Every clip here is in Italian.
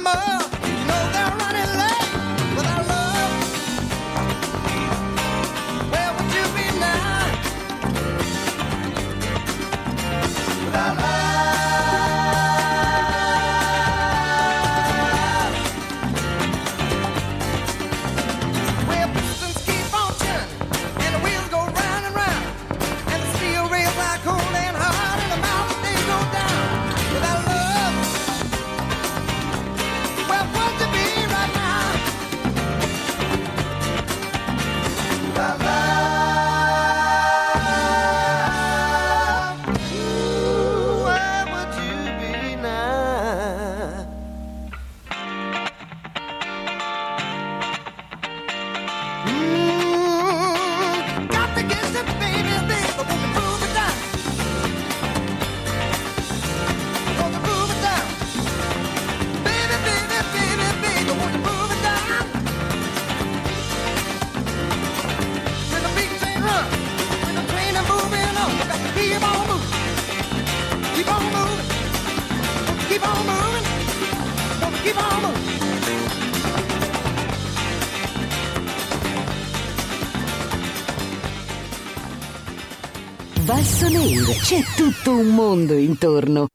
Valso Nero, c'è tutto un mondo intorno.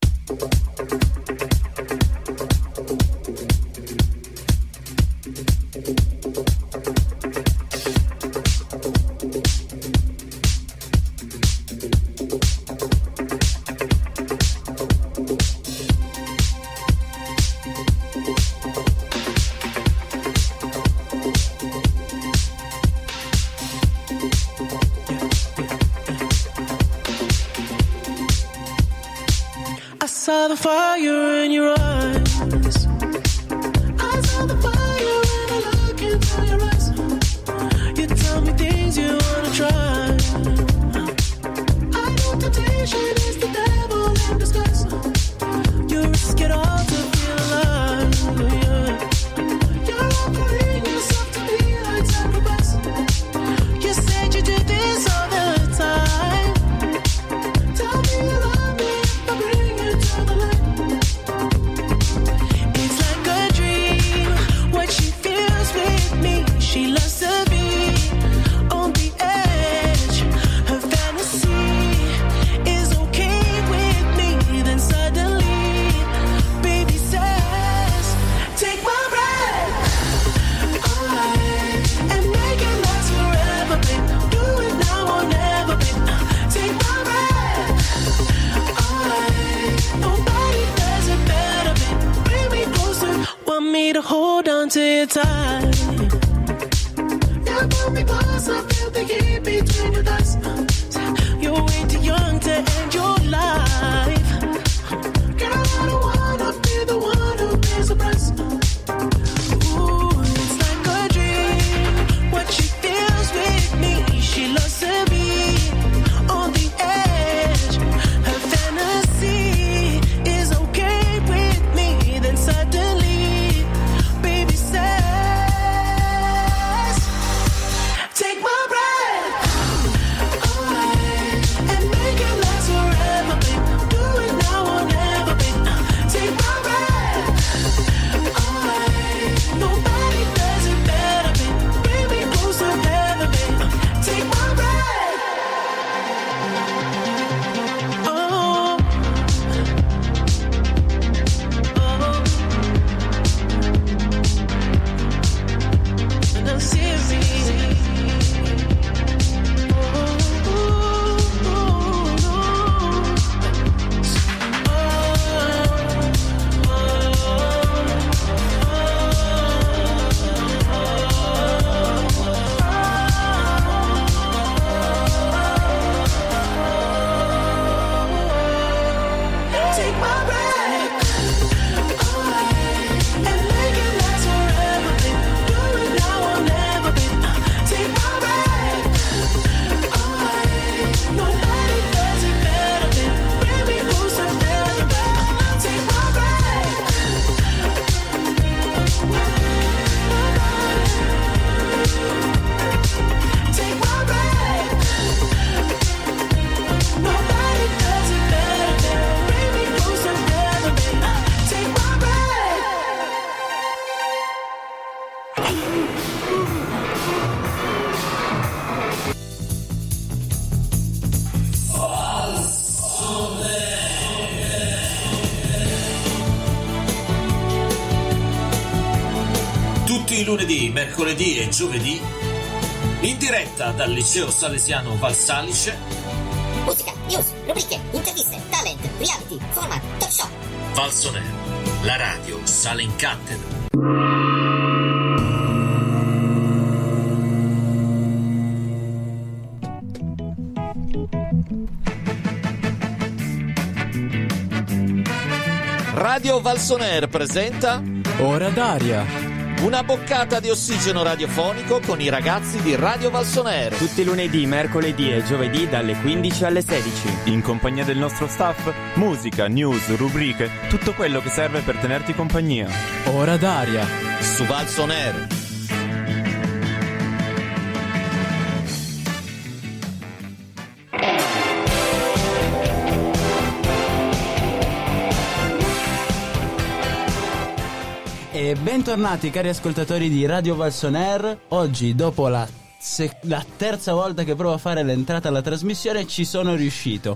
Tutti i lunedì, mercoledì e giovedì, in diretta dal Liceo Salesiano Valsalice. Musica, news, rubriche, interviste, talent, reality, format, talk show. Valsoner, la radio sale in cattedra. Radio Valsoner presenta Ora d'aria, una boccata di ossigeno radiofonico con i ragazzi di Radio Valsoner. tutti i lunedì, mercoledì e giovedì dalle 15 alle 16. In compagnia del nostro staff, musica, news, rubriche, tutto quello che serve per tenerti compagnia. Ora d'aria. Su Valsoner. E bentornati cari ascoltatori di Radio Valsoner. Oggi, dopo la terza volta che provo a fare l'entrata alla trasmissione, ci sono riuscito.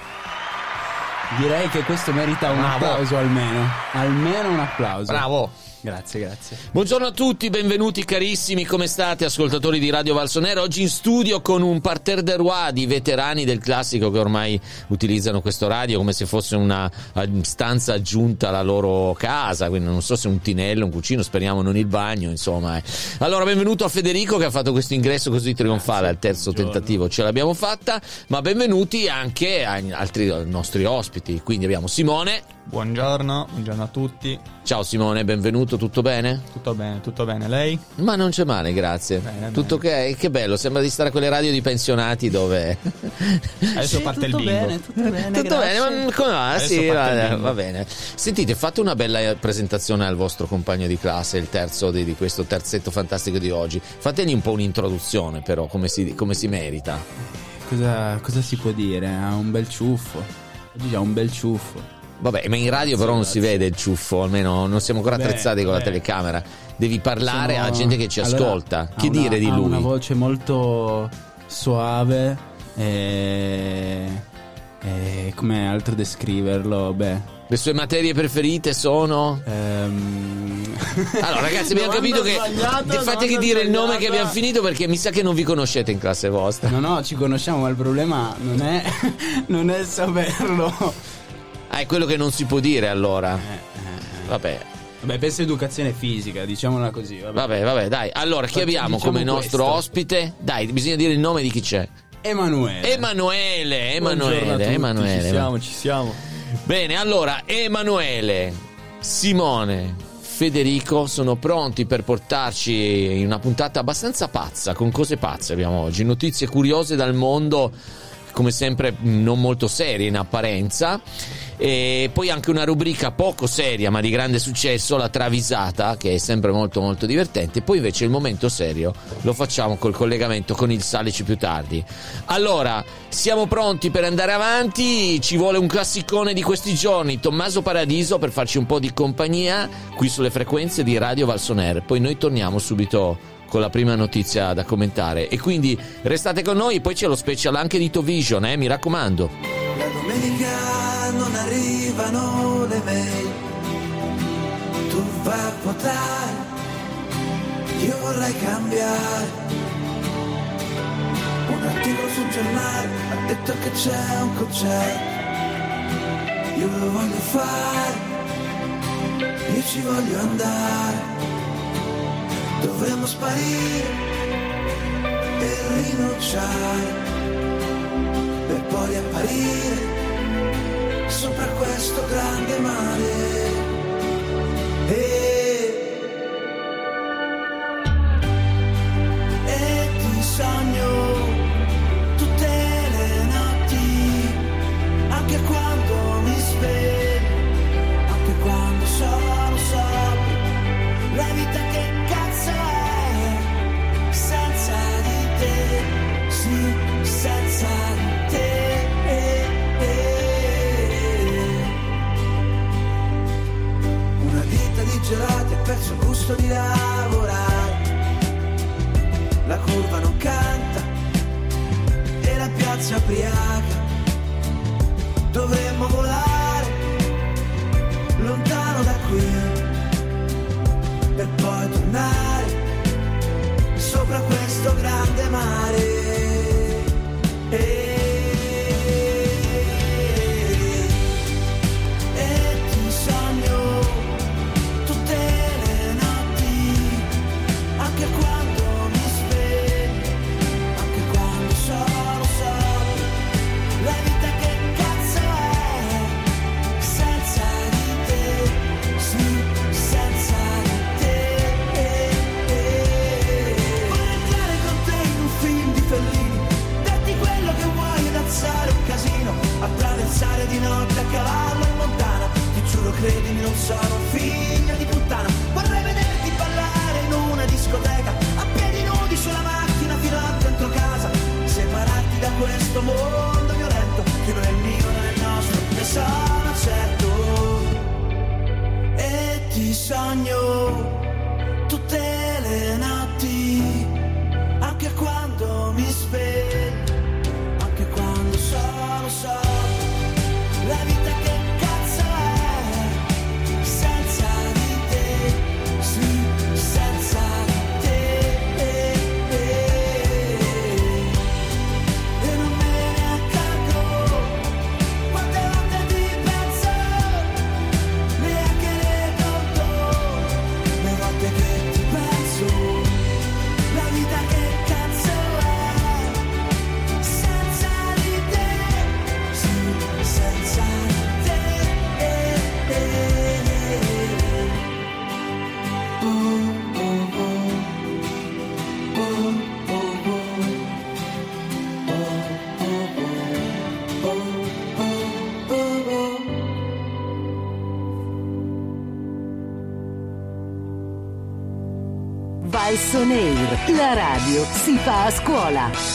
Direi che questo merita un applauso almeno. Almeno un applauso. Bravo. Grazie. Buongiorno a tutti, benvenuti carissimi, come state ascoltatori di Radio Valsoner? Oggi in studio con un parterre de roi di veterani del classico che ormai utilizzano questo radio come se fosse una stanza aggiunta alla loro casa, quindi non so se un tinello, un cucino, speriamo non il bagno, insomma. Allora benvenuto a Federico che ha fatto questo ingresso così trionfale al terzo tentativo, ce l'abbiamo fatta, ma benvenuti anche agli altri nostri ospiti, quindi abbiamo Simone. Buongiorno a tutti. Ciao Simone, benvenuto, tutto bene? Tutto bene, lei? Ma non c'è male, grazie. Bene. Tutto ok? Che bello, sembra di stare a quelle radio di pensionati dove... Adesso parte il bingo. Tutto bene, Tutto bene, ma come va? Adesso Sì, parte il bingo. va bene. Sentite, fate una bella presentazione al vostro compagno di classe, il terzo di questo terzetto fantastico di oggi. Fategli un po' un'introduzione però, come si merita. Cosa si può dire? Ha un bel ciuffo. Oggi ha un bel ciuffo. Vabbè, ma in radio però non si vede il ciuffo, almeno non siamo ancora attrezzati con la telecamera. Devi parlare alla gente che ci ascolta. Che dire di Ha lui? una voce molto suave e come altro descriverlo? Le sue materie preferite sono? Allora ragazzi, abbiamo capito che fate che dire il nome che abbiamo finito, perché mi sa che non vi conoscete in classe vostra. No, ci conosciamo, ma il problema non è saperlo. Ah, è quello che non si può dire allora. Vabbè, penso educazione fisica, diciamola così. vabbè, dai. Allora, chi abbiamo diciamo come nostro questo. ospite? Dai, bisogna dire il nome di chi c'è. Emanuele. Buongiorno a tutti, Emanuele. Ci siamo. Bene, allora, Emanuele, Simone, Federico sono pronti per portarci in una puntata abbastanza pazza, con cose pazze abbiamo oggi, notizie curiose dal mondo, come sempre non molto serie in apparenza, e poi anche una rubrica poco seria ma di grande successo, la travisata, che è sempre molto molto divertente. Poi invece il momento serio lo facciamo col collegamento con il Salici più tardi. Allora, siamo pronti per andare avanti, ci vuole un classicone di questi giorni, Tommaso Paradiso, per farci un po' di compagnia qui sulle frequenze di Radio Valsoner. Poi noi torniamo subito con la prima notizia da commentare, e quindi restate con noi. Poi c'è lo special anche di Tovision, mi raccomando. La domenica non arrivano le mail, tu vai a votare, io vorrei cambiare. Un articolo sul giornale ha detto che c'è un concerto, io lo voglio fare, io ci voglio andare. Dovremmo sparire e rinunciare, per poi apparire sopra questo grande mare. E ti sogno tutte le notti, anche quando mi sveglio, anche quando sono sobrio. La vita che cazzo è senza di te, sì, senza di te. Una vita di gelati ha perso il gusto di lavorare, la curva non canta e la piazza ubriaca. Dovremmo volare lontano da qui per poi tornare ti sogno tutte le notti, anche quando mi sveglio, anche quando so la vita che cazzo è senza di te, sì, senza di te, e non me ne accorgo quante volte ti penso, neanche le conto le volte che ti penso, la vita che cazzo è senza di te, sì, senza di te. Valsonair, la radio si fa a scuola.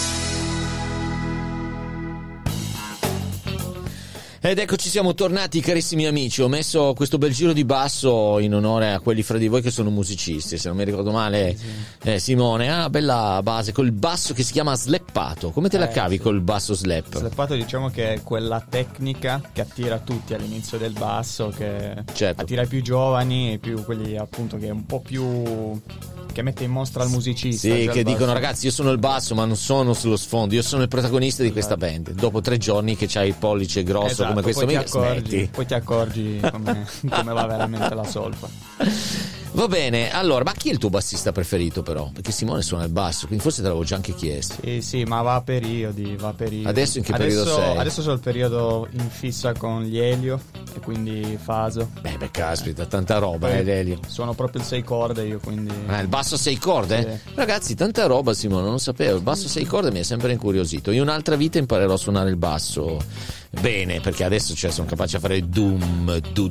Ed eccoci, siamo tornati, carissimi amici. Ho messo questo bel giro di basso in onore a quelli fra di voi che sono musicisti, se non mi ricordo male. Simone, bella base col basso che si chiama slappato. Come te la cavi col basso slap? Slappato, diciamo che è quella tecnica che attira tutti all'inizio del basso, che attira i più giovani e più quelli appunto che è un po' più, che mette in mostra il musicista. Sì, che dicono: ragazzi, io sono il basso ma non sono sullo sfondo, io sono il protagonista di questa band. Dopo 3 giorni che c'hai il pollice grosso, come questo, poi ti accorgi come va veramente la solfa. Va bene, allora, ma chi è il tuo bassista preferito però? Perché Simone suona il basso, quindi forse te l'avevo già anche chiesto. Sì, ma va a periodi. Adesso in che periodo sei? Adesso sono il periodo in fissa con gli Elio e quindi Faso. Beh, caspita, tanta roba, Elio. Suono proprio il 6 corde io, quindi... il basso a 6 corde? Sì. Ragazzi, tanta roba, Simone, non lo sapevo. Il basso a 6 corde mi è sempre incuriosito. In un'altra vita imparerò a suonare il basso bene, perché adesso sono capace a fare doom,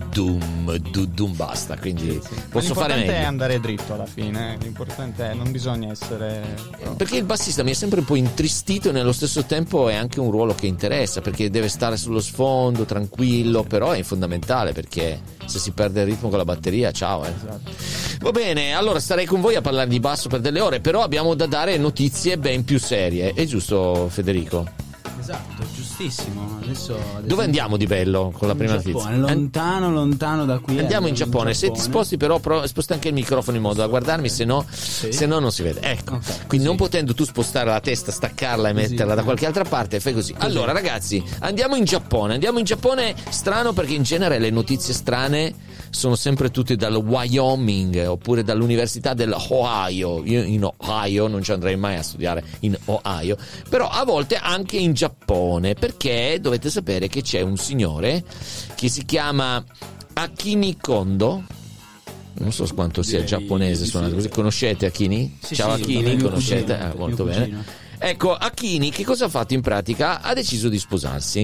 basta, quindi posso fare meglio. L'importante è andare dritto alla fine, l'importante è non bisogna essere... Perché il bassista mi è sempre un po' intristito e nello stesso tempo è anche un ruolo che interessa, perché deve stare sullo sfondo, tranquillo, però è fondamentale, perché se si perde il ritmo con la batteria, ciao. Esatto. Va bene, allora starei con voi a parlare di basso per delle ore, però abbiamo da dare notizie ben più serie, è giusto, Federico? Esatto, giustissimo. Adesso dove andiamo di bello con la prima notizia? Lontano da qui. Andiamo in Giappone. Se ti sposti però sposta anche il microfono in modo da guardarmi, se no non si vede. Ecco, okay, quindi non potendo tu spostare la testa, staccarla e metterla da qualche altra parte, fai così. Allora ragazzi, andiamo in Giappone. Strano, perché in genere le notizie strane sono sempre tutte dal Wyoming oppure dall'università dell'Ohio. Io in Ohio non ci andrei mai a studiare, in Ohio, però a volte anche in Giappone, perché dovete sapere che c'è un signore che si chiama Akini Kondo. Non so quanto sia giapponese suonato così. Conoscete Akini? Ciao Akini, conoscete? Molto bene. Ecco, Akini che cosa ha fatto in pratica? Ha deciso di sposarsi.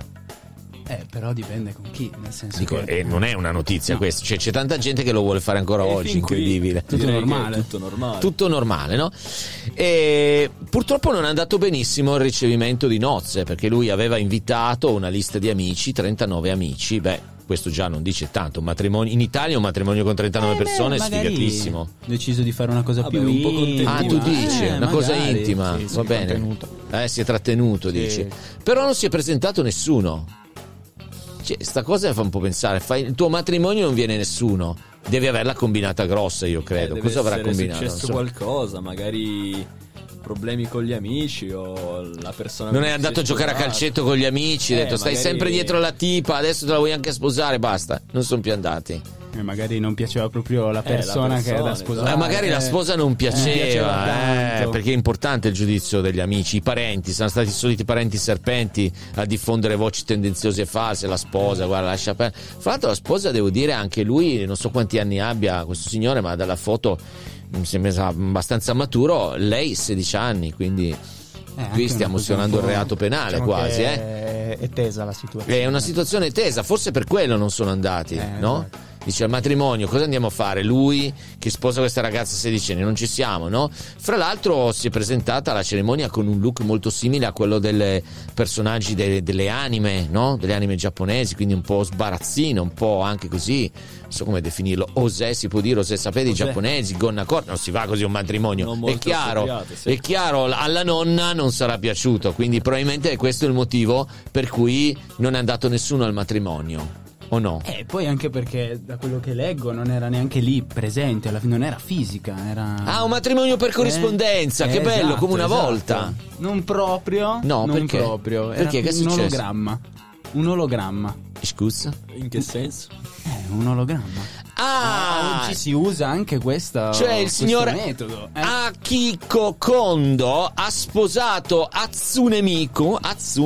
Però dipende con chi, nel senso non è una notizia questa, cioè c'è tanta gente che lo vuole fare ancora oggi, incredibile. Tutto normale, no? E purtroppo non è andato benissimo il ricevimento di nozze, perché lui aveva invitato una lista di amici, 39 amici, questo già non dice tanto. Un matrimonio in Italia, un matrimonio con 39 persone è sfigatissimo. Ho deciso di fare una cosa più un po' contentina. Tu dici una cosa magari. intima, Sì, va bene. Si è trattenuto, dici. Però non si è presentato nessuno. Cioè, sta cosa fa un po' pensare. Il tuo matrimonio non viene nessuno, devi averla combinata grossa, io credo. Cosa avrà combinato? È successo qualcosa, magari problemi con gli amici o la persona non è andato a giocare a calcetto con gli amici, ha detto stai sempre dietro la tipa, adesso te la vuoi anche sposare, basta, non sono più andati. Magari non piaceva proprio la persona che era da sposare. Magari la sposa non piaceva tanto. perché è importante il giudizio degli amici. I parenti sono stati i soliti parenti serpenti a diffondere voci tendenziose e false. La sposa, guarda, lascia perdere. Fra l'altro la sposa, devo dire, anche lui non so quanti anni abbia questo signore, ma dalla foto mi sembra abbastanza maturo. Lei 16 anni, quindi qui stiamo suonando il reato penale, diciamo, quasi è tesa la situazione. È una situazione tesa, forse per quello non sono andati, no? Esatto. Dice al matrimonio cosa andiamo a fare? Lui che sposa questa ragazza sedicenne, non ci siamo, no? Fra l'altro si è presentata alla cerimonia con un look molto simile a quello dei personaggi delle anime, no? Delle anime giapponesi, quindi un po' sbarazzino, un po' anche così, non so come definirlo, osè, si può dire, osè sapete, i giapponesi, gonna corta, non si va così a un matrimonio, è chiaro, sì. È chiaro, alla nonna non sarà piaciuto, quindi probabilmente questo è il motivo per cui non è andato nessuno al matrimonio. O no? Poi anche perché da quello che leggo non era neanche lì presente, alla fine non era fisica, era... un matrimonio per corrispondenza, che bello, esatto, come una volta. Non proprio. No, non perché? Proprio. Perché? Che è successo? Un ologramma. Scusa? In che senso? Un ologramma. Oggi si usa anche questo, cioè il signor metodo. Akiko Kondo ha sposato Hatsune Miku,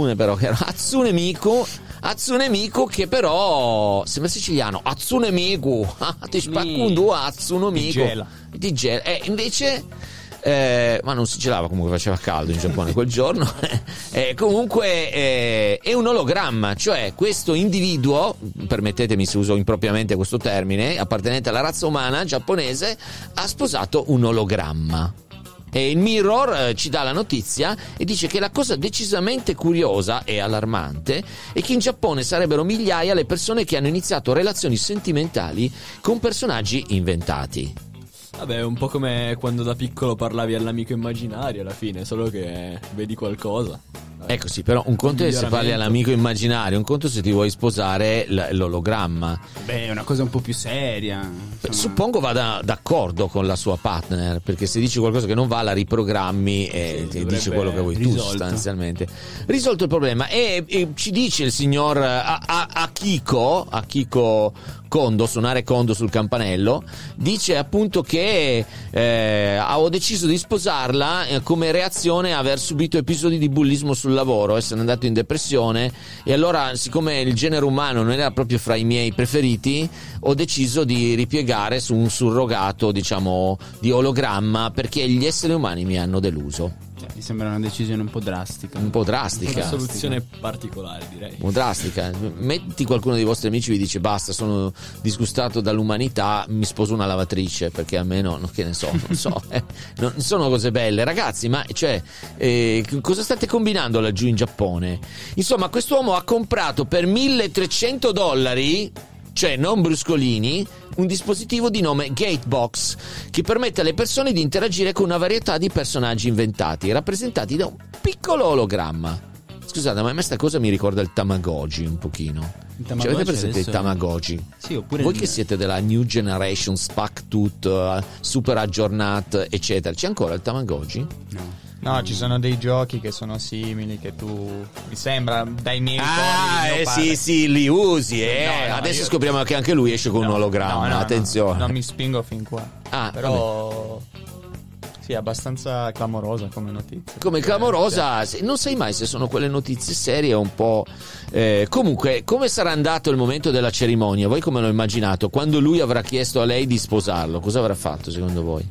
Hatsune Miku che però sembra siciliano. Hatsune Miku, ti spacco un due Hatsune Miku di gela. Invece ma non si gelava, comunque faceva caldo in Giappone quel giorno. Comunque è un ologramma, cioè questo individuo, permettetemi se uso impropriamente questo termine, appartenente alla razza umana giapponese, ha sposato un ologramma. E il Mirror ci dà la notizia e dice che la cosa decisamente curiosa e allarmante è che in Giappone sarebbero migliaia le persone che hanno iniziato relazioni sentimentali con personaggi inventati. Vabbè, è un po' come quando da piccolo parlavi all'amico immaginario alla fine, solo che vedi qualcosa. Ecco sì, però un conto è se parli all'amico immaginario, un conto se ti vuoi sposare l'ologramma. Beh, è una cosa un po' più seria. Suppongo vada d'accordo con la sua partner, perché se dici qualcosa che non va la riprogrammi e ti dice quello che vuoi tu sostanzialmente. Risolto il problema. E ci dice il signor Akiko Kondo, suonare Kondo sul campanello, dice appunto che ho deciso di sposarla come reazione a aver subito episodi di bullismo sul lavoro, essere andato in depressione, e allora, siccome il genere umano non era proprio fra i miei preferiti, ho deciso di ripiegare su un surrogato, diciamo, di ologramma, perché gli esseri umani mi hanno deluso. Mi sembra una decisione un po' drastica. Una soluzione particolare, direi. Un po' drastica. Metti qualcuno dei vostri amici vi dice basta, sono disgustato dall'umanità, mi sposo una lavatrice, perché almeno, che ne so, non so, non sono cose belle. Ragazzi, ma cioè, cosa state combinando laggiù in Giappone? Insomma, quest'uomo ha comprato per $1.300, cioè non bruscolini, un dispositivo di nome Gatebox che permette alle persone di interagire con una varietà di personaggi inventati, rappresentati da un piccolo ologramma. Scusate, ma a me sta cosa mi ricorda il Tamagotchi un pochino. Cioè, avete presente il Tamagotchi? Sì, oppure voi che siete della New Generation, Spac Tut, super aggiornat, eccetera, c'è ancora il Tamagotchi? No, ci sono dei giochi che sono simili, che tu, mi sembra, dai miei ricordi. Sì, li usi, No, adesso scopriamo che anche lui esce con un ologramma, attenzione. No, non mi spingo fin qua. Però sì, è abbastanza clamorosa come notizia. Come clamorosa, non sai mai se sono quelle notizie serie o un po'. Comunque, come sarà andato il momento della cerimonia? Voi come l'ho immaginato? Quando lui avrà chiesto a lei di sposarlo, cosa avrà fatto secondo voi?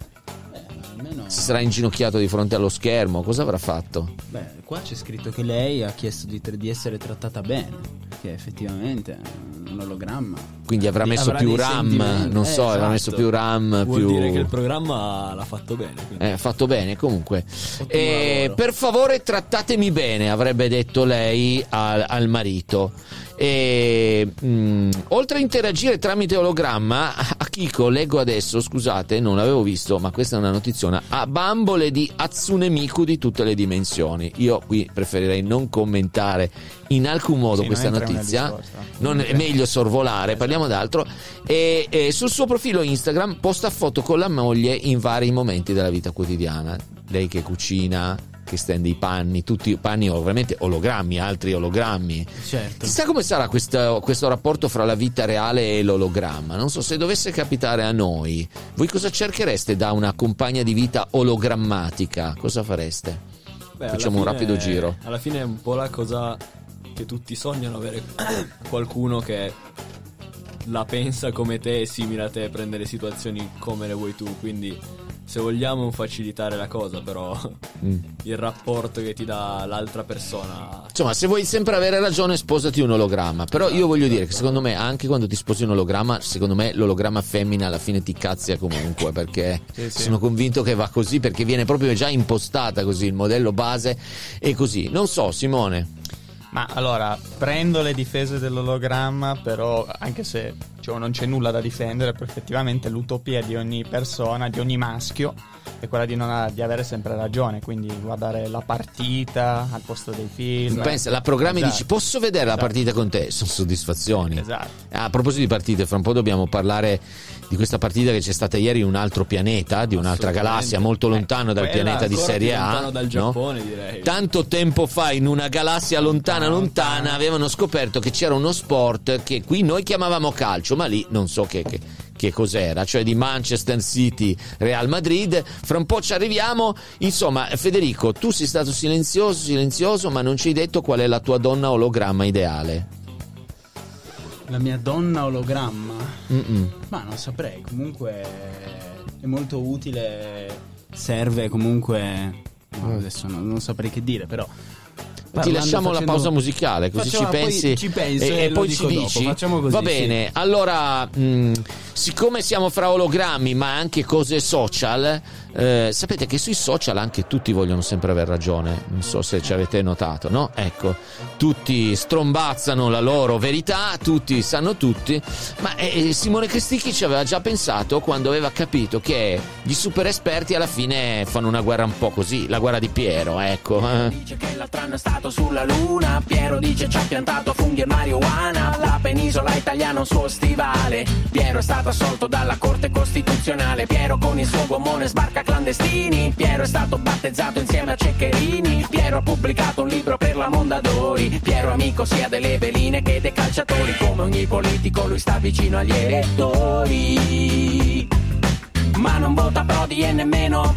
Si sarà inginocchiato di fronte allo schermo, cosa avrà fatto? Beh, qua c'è scritto che lei ha chiesto di essere trattata bene, che effettivamente è un ologramma. Quindi avrà messo più RAM, non so, avrà messo più RAM. Vuol dire che il programma l'ha fatto bene. Fatto bene, comunque. Per favore trattatemi bene, avrebbe detto lei al marito. Oltre a interagire tramite ologramma, Akiko, leggo adesso, scusate, non l'avevo visto, ma questa è una notiziona, ha bambole di Hatsune Miku di tutte le dimensioni. Io qui preferirei non commentare in alcun modo questa notizia, non è meglio sorvolare, parliamo d'altro. E sul suo profilo Instagram posta foto con la moglie in vari momenti della vita quotidiana, lei che cucina, che stende i panni, tutti i panni ovviamente ologrammi, altri ologrammi. Certo. Chissà come sarà questo rapporto fra la vita reale e l'ologramma. Non so, se dovesse capitare a noi, voi cosa cerchereste da una compagna di vita ologrammatica? Cosa fareste? Facciamo un rapido giro. Alla fine è un po' la cosa che tutti sognano, avere qualcuno che la pensa come te, è simile a te, prendere situazioni come le vuoi tu, quindi se vogliamo facilitare la cosa, però il rapporto che ti dà l'altra persona. Insomma, se vuoi sempre avere ragione, sposati un ologramma. Però io voglio dire che secondo me, anche quando ti sposi un ologramma, secondo me l'ologramma femmina alla fine ti cazzia comunque, perché sono convinto che va così, perché viene proprio già impostata così, il modello base è così. Non so, Simone. Ma allora, prendo le difese dell'ologramma, però anche se non c'è nulla da difendere, perché effettivamente l'utopia di ogni persona, di ogni maschio, è quella di avere sempre ragione, quindi guardare la partita al posto dei film. Pensa, la programmi e dici posso vedere la partita con te? Sono soddisfazioni. Esatto. A proposito di partite, fra un po' dobbiamo parlare di questa partita che c'è stata ieri in un altro pianeta, di un'altra galassia molto lontano dal pianeta di Serie A, lontano dal Giappone, direi. Tanto tempo fa, in una galassia lontana avevano scoperto che c'era uno sport che qui noi chiamavamo calcio, ma lì non so che cos'era, cioè di Manchester City Real Madrid. Fra un po' ci arriviamo. Insomma, Federico, tu sei stato silenzioso, ma non ci hai detto qual è la tua donna ologramma ideale. La mia donna ologramma? Ma non saprei, comunque è molto utile, serve comunque, adesso non saprei che dire, però ti lasciamo la pausa musicale, così ci pensi, ci penso e poi ci dopo. dici. Facciamo così, va bene, allora siccome siamo fra ologrammi ma anche cose social, sapete che sui social anche tutti vogliono sempre aver ragione, non so se ci avete notato, no? Ecco, tutti strombazzano la loro verità, tutti sanno tutti, ma Simone Cristicchi ci aveva già pensato quando aveva capito che gli super esperti alla fine fanno una guerra un po' così, la guerra di Piero, ecco. Dice che l'altro anno è stato sulla luna, Piero dice ci ha piantato funghi e marijuana, la penisola italiana un suo stivale, Piero è stato assolto dalla Corte Costituzionale, Piero con il suo gommone sbarca clandestini, Piero è stato battezzato insieme a Ceccherini, Piero ha pubblicato un libro per la Mondadori, Piero amico sia delle veline che dei calciatori, come ogni politico lui sta vicino agli elettori, ma non vota Prodi e nemmeno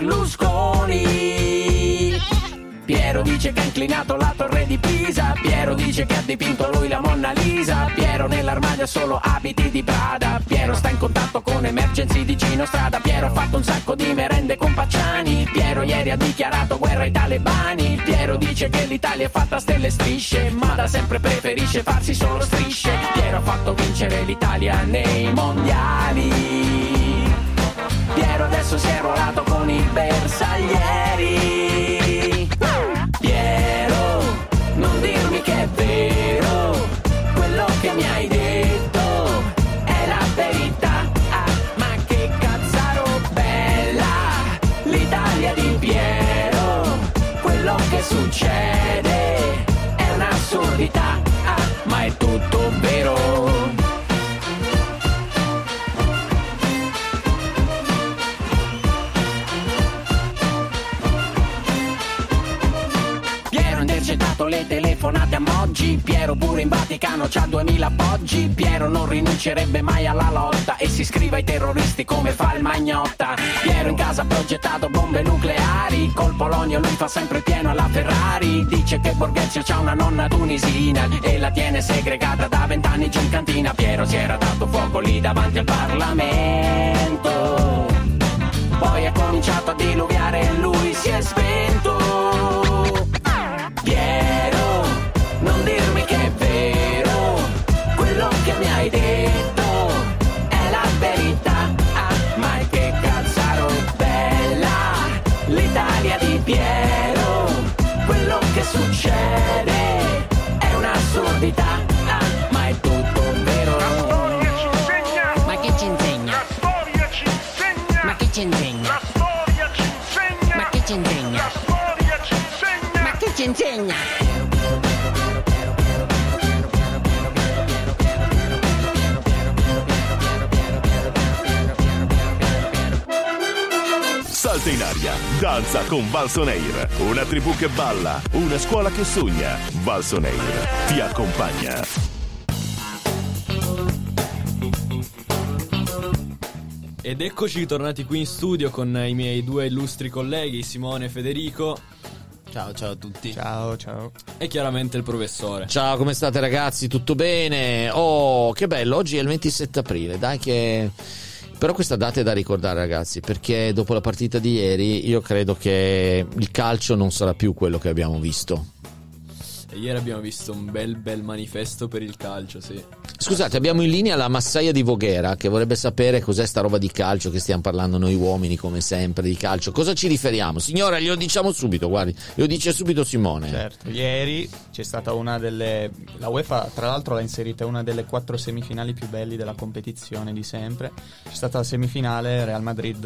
Berlusconi. Piero dice che ha inclinato la torre di Pisa, Piero dice che ha dipinto lui la Monna Lisa, Piero nell'armadio ha solo abiti di Prada, Piero sta in contatto con Emergency di Gino Strada, Piero ha fatto un sacco di merende con Pacciani, Piero ieri ha dichiarato guerra ai talebani, Piero dice che l'Italia è fatta a stelle e strisce, ma da sempre preferisce farsi solo strisce, Piero ha fatto vincere l'Italia nei mondiali, Piero adesso si è arruolato con i bersaglieri. Piero, non dirmi che è vero, quello che mi hai detto è la verità, ma che cazzaro bella, l'Italia di Piero, quello che succede è un'assurdità, ma è tutto vero. Intercettato le telefonate a Moggi, Piero pure in Vaticano c'ha 2000 appoggi, Piero non rinuncerebbe mai alla lotta e si iscrive ai terroristi come fa il Magnotta, Piero in casa ha progettato bombe nucleari, col Polonio lui fa sempre pieno alla Ferrari, dice che Borghezio c'ha una nonna tunisina e la tiene segregata da 20 anni giù in cantina, Piero si era dato fuoco lì davanti al Parlamento, poi ha cominciato a diluviare e lui si è spento. Piero, non dirmi che è vero, quello che mi hai detto è la verità, ma che cazzaro bella, l'Italia di Piero, quello che succede è un'assurdità, ma è tutto vero. La storia ci insegna, ma che ci insegna? La storia ci insegna, ma che ci insegna? La storia ci insegna, ma che ci insegna? La storia ci insegna, ma che ci insegna? Salta in aria, danza con Valsoneir, una tribù che balla, una scuola che sogna. Valsoneir ti accompagna. Ed eccoci tornati qui in studio con i miei due illustri colleghi Simone e Federico. Ciao a tutti. Ciao. E chiaramente il professore. Ciao, come state ragazzi? Tutto bene? Oh, che bello, oggi è il 27 aprile, dai che Però questa data è da ricordare, ragazzi, perché dopo la partita di ieri io credo che il calcio non sarà più quello che abbiamo visto. E ieri abbiamo visto un bel manifesto per il calcio, sì. Scusate, abbiamo in linea la massaia di Voghera che vorrebbe sapere cos'è sta roba di calcio che stiamo parlando noi uomini, come sempre, di calcio. Cosa ci riferiamo? Signora, glielo diciamo subito, guardi, glielo dice subito Simone. Certo, ieri c'è stata una delle... La UEFA, tra l'altro, l'ha inserita una delle 4 semifinali più belli della competizione di sempre. C'è stata la semifinale Real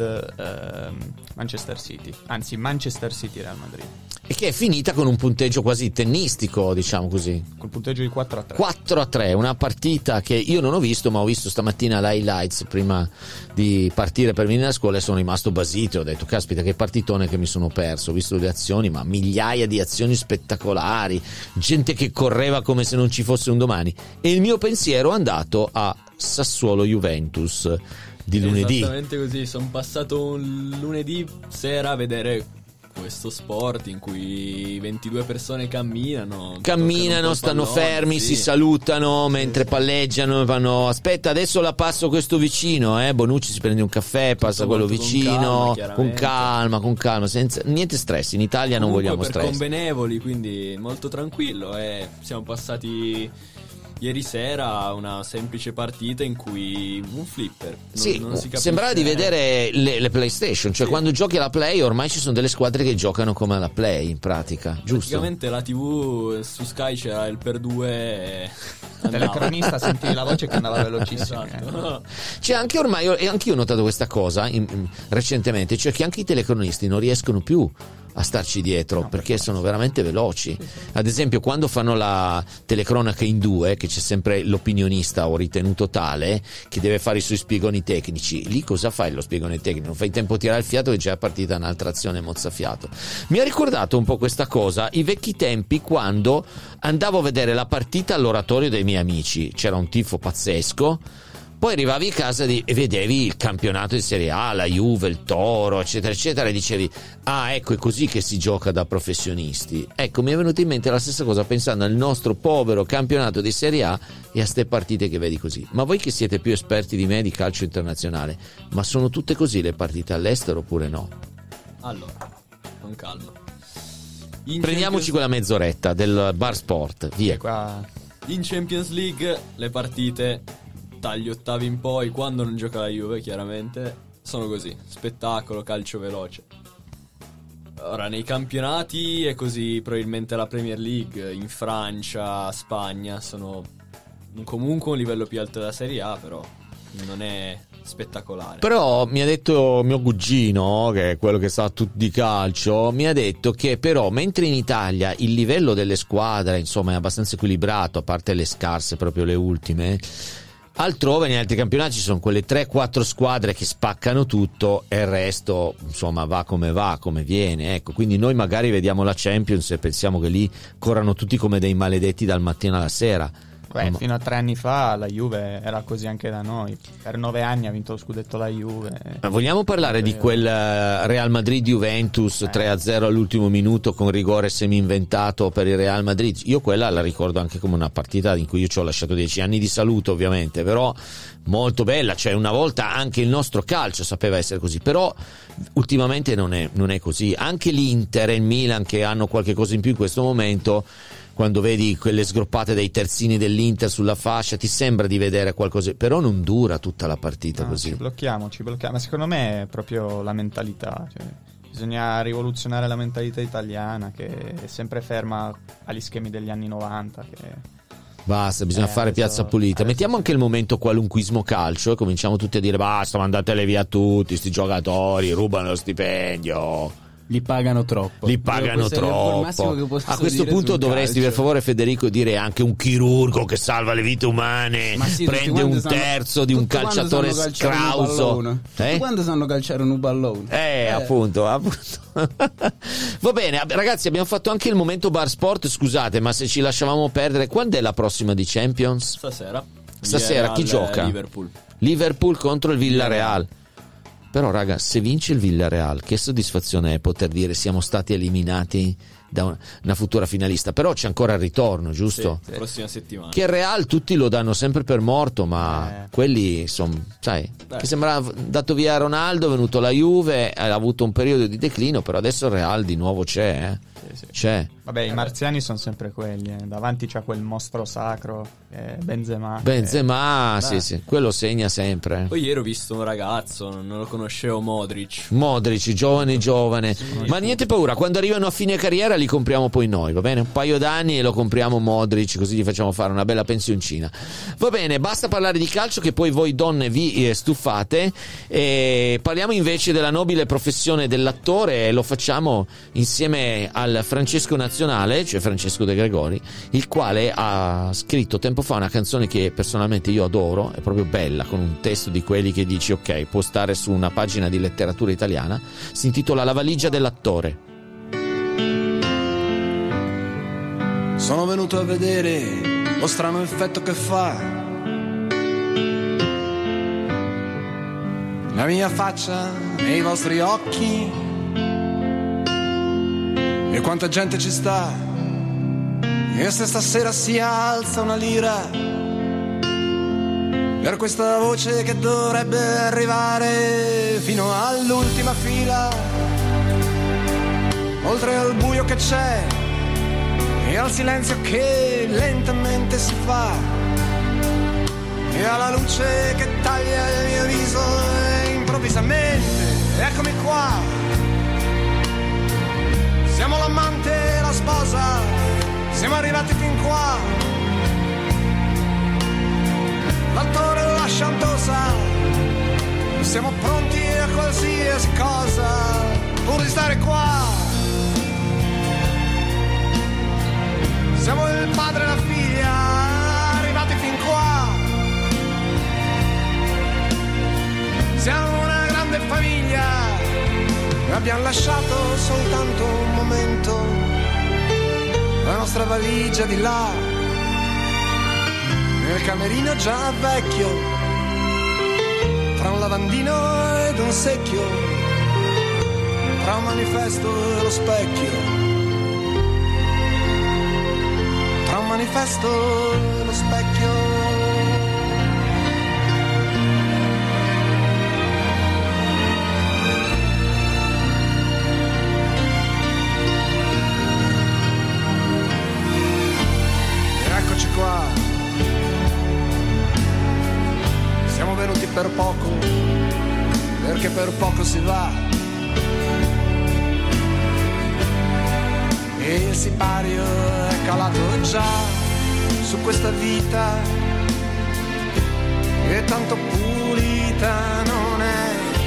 Madrid-Manchester City. Anzi, Manchester City-Real Madrid. E che è finita con un punteggio quasi tennistico, diciamo così. Col punteggio di 4-3. 4-3, una partita che io non ho visto, ma ho visto stamattina l'highlights prima di partire per venire a scuola e sono rimasto basito. Ho detto, caspita, che partitone che mi sono perso. Ho visto le azioni, ma migliaia di azioni spettacolari, gente che correva come se non ci fosse un domani. E il mio pensiero è andato a Sassuolo-Juventus di lunedì. Esattamente così, sono passato un lunedì sera a vedere questo sport in cui 22 persone camminano, stanno pallone, fermi, sì. si salutano mentre palleggiano, vanno, aspetta adesso la passo questo vicino, Bonucci si prende un caffè, passa quello vicino, con calma, senza niente stress. In Italia non comunque vogliamo stress, convenevoli, quindi molto tranquillo, e siamo passati ieri sera a una semplice partita in cui un flipper non si capisce. Sembrava di vedere le PlayStation, cioè quando giochi alla Play ormai ci sono delle squadre che giocano come alla Play in pratica, giusto? Praticamente la TV su Sky c'era il per 2 il telecronista sentivi la voce che andava velocissimo. Esatto. Cioè anche ormai, e anch'io ho notato questa cosa recentemente, cioè che anche i telecronisti non riescono più a starci dietro, perché sono veramente veloci. Ad esempio, quando fanno la telecronaca in 2, che c'è sempre l'opinionista o ritenuto tale che deve fare i suoi spiegoni tecnici, lì cosa fai lo spiegone tecnico? Non fai tempo a tirare il fiato che già è partita un'altra azione mozzafiato. Mi ha ricordato un po' questa cosa i vecchi tempi, quando andavo a vedere la partita all'oratorio dei miei amici, c'era un tifo pazzesco. Poi arrivavi a casa e vedevi il campionato di Serie A, la Juve, il Toro, eccetera, eccetera, e dicevi, ecco, è così che si gioca da professionisti. Ecco, mi è venuta in mente la stessa cosa pensando al nostro povero campionato di Serie A e a ste partite che vedi così. Ma voi che siete più esperti di me di calcio internazionale, ma sono tutte così le partite all'estero oppure no? Allora, con calma. Prendiamoci quella mezz'oretta del bar sport, via. In Champions League le partite dagli ottavi in poi, quando non gioca la Juve chiaramente, sono così, spettacolo, calcio veloce. Ora nei campionati è così, probabilmente la Premier League in Francia, Spagna sono comunque un livello più alto della Serie A, però non è spettacolare. Però mi ha detto mio cugino, che è quello che sa tutto di calcio, mi ha detto che però mentre in Italia il livello delle squadre insomma è abbastanza equilibrato, a parte le scarse, proprio le ultime, altrove negli altri campionati ci sono quelle 3-4 squadre che spaccano tutto e il resto insomma va come viene, ecco. Quindi noi magari vediamo la Champions e pensiamo che lì corrano tutti come dei maledetti dal mattino alla sera. Fino a 3 anni fa la Juve era così anche da noi. Per 9 anni ha vinto lo scudetto la Juve. Ma vogliamo parlare di quel Real Madrid-Juventus 3-0 all'ultimo minuto con rigore semi-inventato per il Real Madrid? Io quella la ricordo anche come una partita in cui io ci ho lasciato 10 anni di salute, ovviamente, però molto bella. Cioè una volta anche il nostro calcio sapeva essere così, però ultimamente non è così. Anche l'Inter e il Milan, che hanno qualche cosa in più in questo momento, quando vedi quelle sgroppate dei terzini dell'Inter sulla fascia ti sembra di vedere qualcosa, però non dura tutta la partita così. Ci blocchiamo, ma secondo me è proprio la mentalità, cioè, bisogna rivoluzionare la mentalità italiana che è sempre ferma agli schemi degli anni 90 basta, bisogna fare piazza pulita. Mettiamo anche il momento qualunquismo calcio e cominciamo tutti a dire basta, mandatele via tutti sti giocatori, rubano lo stipendio. Li pagano troppo. A questo punto dovresti per favore, Federico, dire anche un chirurgo che salva le vite umane, prende un terzo di un calciatore scrauso. Quando sanno calciare un pallone? Appunto. Va bene, ragazzi, abbiamo fatto anche il momento bar sport. Scusate, ma se ci lasciavamo perdere, quando è la prossima di Champions? Stasera chi gioca? Liverpool Contro il Villarreal. Però raga, se vince il Villarreal, che soddisfazione è poter dire siamo stati eliminati da una futura finalista. Però c'è ancora il ritorno, giusto? Sì, prossima settimana. Che il Real tutti lo danno sempre per morto, ma quelli insomma, sai, che sembrava dato via Ronaldo, è venuto la Juve, ha avuto un periodo di declino, però adesso il Real di nuovo c'è, Sì. c'è. Vabbè, i marziani sono sempre quelli, davanti c'è quel mostro sacro, Benzema. Sì, quello segna sempre. Poi ieri ho visto un ragazzo, non lo conoscevo, Modric, giovane. Ma niente paura, quando arrivano a fine carriera li compriamo poi noi, va bene? Un paio d'anni e lo compriamo Modric, così gli facciamo fare una bella pensioncina. Va bene, basta parlare di calcio che poi voi donne vi stufate, e parliamo invece della nobile professione dell'attore, e lo facciamo insieme al Francesco Nazionale, cioè Francesco De Gregori, il quale ha scritto tempo fa una canzone che personalmente io adoro, è proprio bella, con un testo di quelli che dici ok, può stare su una pagina di letteratura italiana. Si intitola La valigia dell'attore. Sono venuto a vedere lo strano effetto che fa la mia faccia nei vostri occhi, e quanta gente ci sta, e se stasera si alza una lira per questa voce che dovrebbe arrivare fino all'ultima fila, oltre al buio che c'è e al silenzio che lentamente si fa, e alla luce che taglia il mio viso, e improvvisamente eccomi qua. Siamo l'amante e la sposa, siamo arrivati fin qua. L'attore e la chantosa, siamo pronti a qualsiasi cosa pur di stare qua. Siamo il padre e la figlia, arrivati fin qua. Siamo una grande famiglia, abbiamo lasciato soltanto un momento, la nostra valigia di là, nel camerino già vecchio, tra un lavandino ed un secchio, tra un manifesto e lo specchio, tra un manifesto e lo specchio. Qua siamo venuti per poco, perché per poco si va, e il sipario è calato già su questa vita, e tanto pulita non è,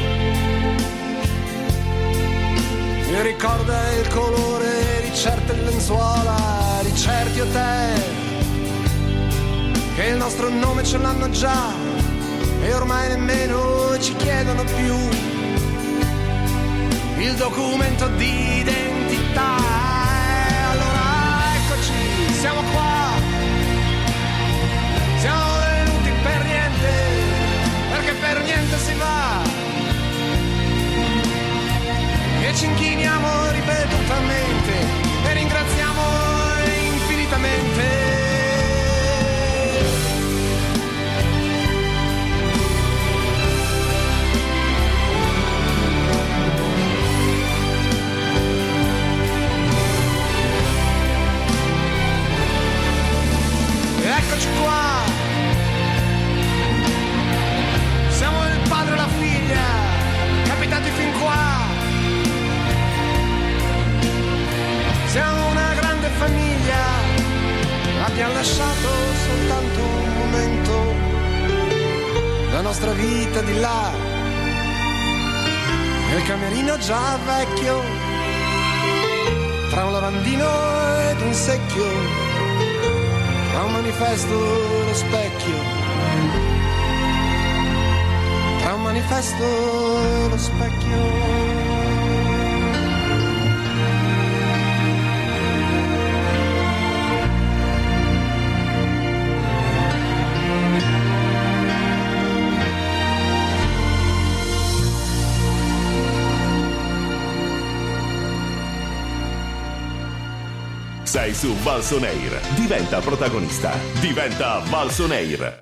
mi ricorda il colore di certe lenzuola, di certi hotel, che il nostro nome ce l'hanno già, e ormai nemmeno ci chiedono più il documento di identità. E allora eccoci, siamo qua, siamo venuti per niente, perché per niente si va, e ci inchiniamo ripetutamente e ringraziamo infinitamente. Eccoci qua, siamo il padre e la figlia, capitati fin qua. Siamo una grande famiglia, abbiamo lasciato soltanto un momento, la nostra vita di là, nel camerino già vecchio, tra un lavandino ed un secchio, tra un manifesto e lo specchio, tra un manifesto e lo specchio. Sei su Valson Air. Diventa protagonista. Diventa Valson Air.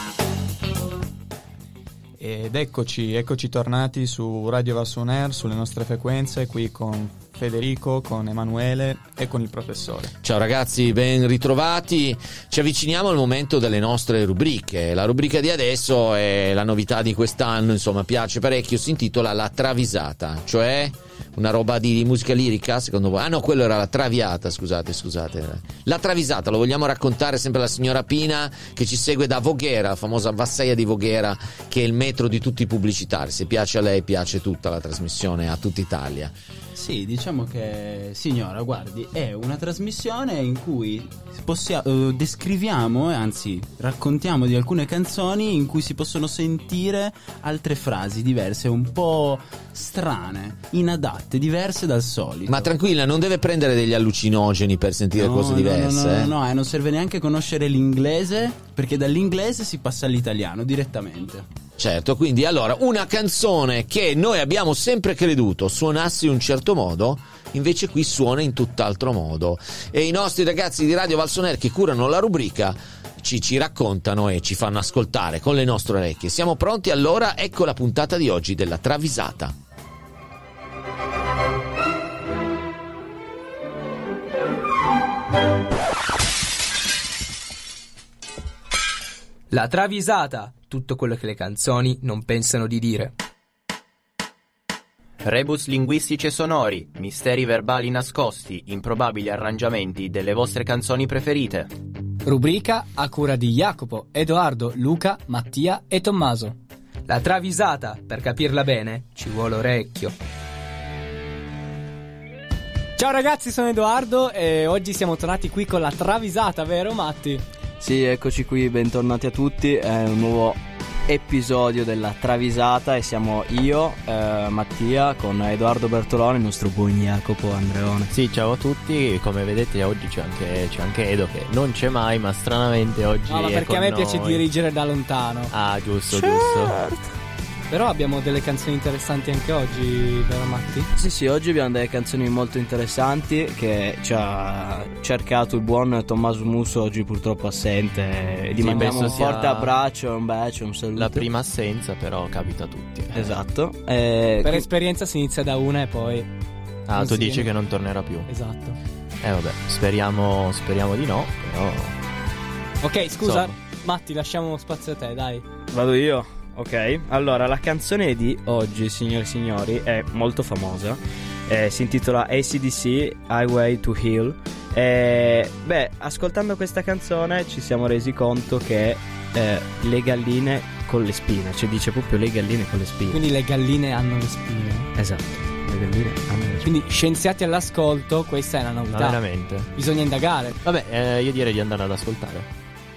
Ed eccoci tornati su Radio Valson Air, sulle nostre frequenze, qui con Federico, con Emanuele e con il professore. Ciao ragazzi, ben ritrovati. Ci avviciniamo al momento delle nostre rubriche. La rubrica di adesso è la novità di quest'anno, insomma piace parecchio, si intitola La Travisata, cioè una roba di musica lirica, secondo voi? Ah no, quello era la Traviata, scusate. La Travisata lo vogliamo raccontare sempre la signora Pina, che ci segue da Voghera, la famosa Vassaia di Voghera, che è il metro di tutti i pubblicitari. Se piace a lei, piace tutta la trasmissione a tutta Italia. Sì, diciamo che, signora, guardi, è una trasmissione in cui descriviamo, anzi raccontiamo di alcune canzoni in cui si possono sentire altre frasi diverse, un po' strane, inadatte, diverse dal solito. Ma tranquilla, non deve prendere degli allucinogeni per sentire cose diverse. No, non serve neanche conoscere l'inglese, perché dall'inglese si passa all'italiano direttamente. Certo, quindi allora una canzone che noi abbiamo sempre creduto suonasse in un certo modo, invece qui suona in tutt'altro modo. E i nostri ragazzi di Radio Valson Air che curano la rubrica ci raccontano e ci fanno ascoltare con le nostre orecchie. Siamo pronti? Allora ecco la puntata di oggi della Travisata. La Travisata, tutto quello che le canzoni non pensano di dire. Rebus linguistici e sonori, misteri verbali nascosti, improbabili arrangiamenti delle vostre canzoni preferite. Rubrica a cura di Jacopo, Edoardo, Luca, Mattia e Tommaso. La Travisata, per capirla bene, ci vuole orecchio. Ciao ragazzi, sono Edoardo e oggi siamo tornati qui con la Travisata, vero Matti? Sì, eccoci qui, bentornati a tutti, è un nuovo episodio della Travisata e siamo io, Mattia, con Edoardo Bertolone, il nostro buon Jacopo Andreone. Sì, ciao a tutti, come vedete oggi c'è anche Edo che non c'è mai, ma stranamente oggi no, ma perché a me piace noi. Dirigere da lontano. Ah, giusto. Però abbiamo delle canzoni interessanti anche oggi, vero Matti? Sì, oggi abbiamo delle canzoni molto interessanti che ci ha cercato il buon Tommaso Musso, oggi purtroppo assente. Gli mandiamo un forte abbraccio, un bacio, un saluto. La prima assenza però capita a tutti. Esatto. Per esperienza si inizia da una e poi... Ah, tu dici che non tornerà più? Esatto. Vabbè, speriamo di no, però... Ok, scusa, insomma. Matti, lasciamo spazio a te, dai. Vado io? Ok, allora la canzone di oggi, signori e signori, è molto famosa, si intitola AC/DC Highway to Hell. Ascoltando questa canzone ci siamo resi conto che le galline con le spine, cioè dice proprio le galline con le spine. Quindi le galline hanno le spine. Esatto, le galline hanno le spine. Quindi scienziati all'ascolto, questa è una novità. Ma veramente? Bisogna indagare. Vabbè, io direi di andare ad ascoltare.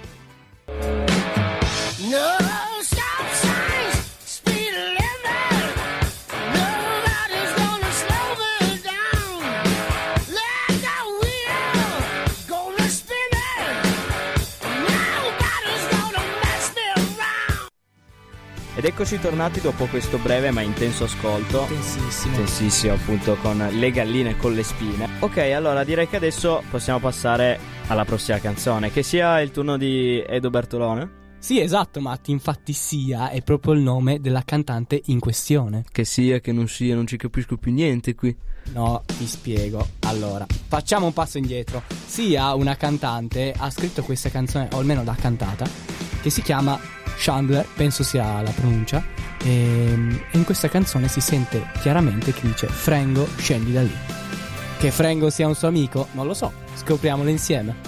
Ed eccoci tornati dopo questo breve ma intenso ascolto. Intensissimo appunto, con le galline con le spine. Ok, allora direi che adesso possiamo passare alla prossima canzone, che sia il turno di Edo Bertolone. Sì, esatto, Matti, infatti Sia è proprio il nome della cantante in questione. Che sia, che non sia, non ci capisco più niente qui. No, ti spiego. Allora, facciamo un passo indietro. Sia, una cantante, ha scritto questa canzone, o almeno l'ha cantata, che si chiama Chandler, penso sia la pronuncia, e in questa canzone si sente chiaramente che dice Frengo, scendi da lì. Che Frengo sia un suo amico? Non lo so, scopriamolo insieme.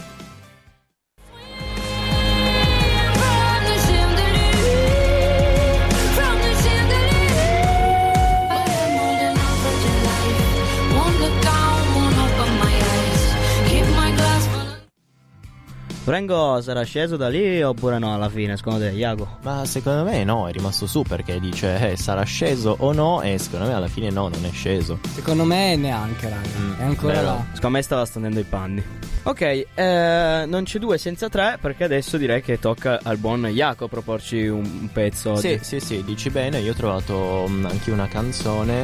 Frengo sarà sceso da lì oppure no alla fine, secondo te, Iago? Ma secondo me no, è rimasto su perché dice sarà sceso o no, e secondo me alla fine no, non è sceso. Secondo me neanche, raga, è ancora là. Secondo me stava stendendo i panni. Ok, non c'è due senza tre, perché adesso direi che tocca al buon Iaco proporci un pezzo. Sì, dici bene, io ho trovato anche una canzone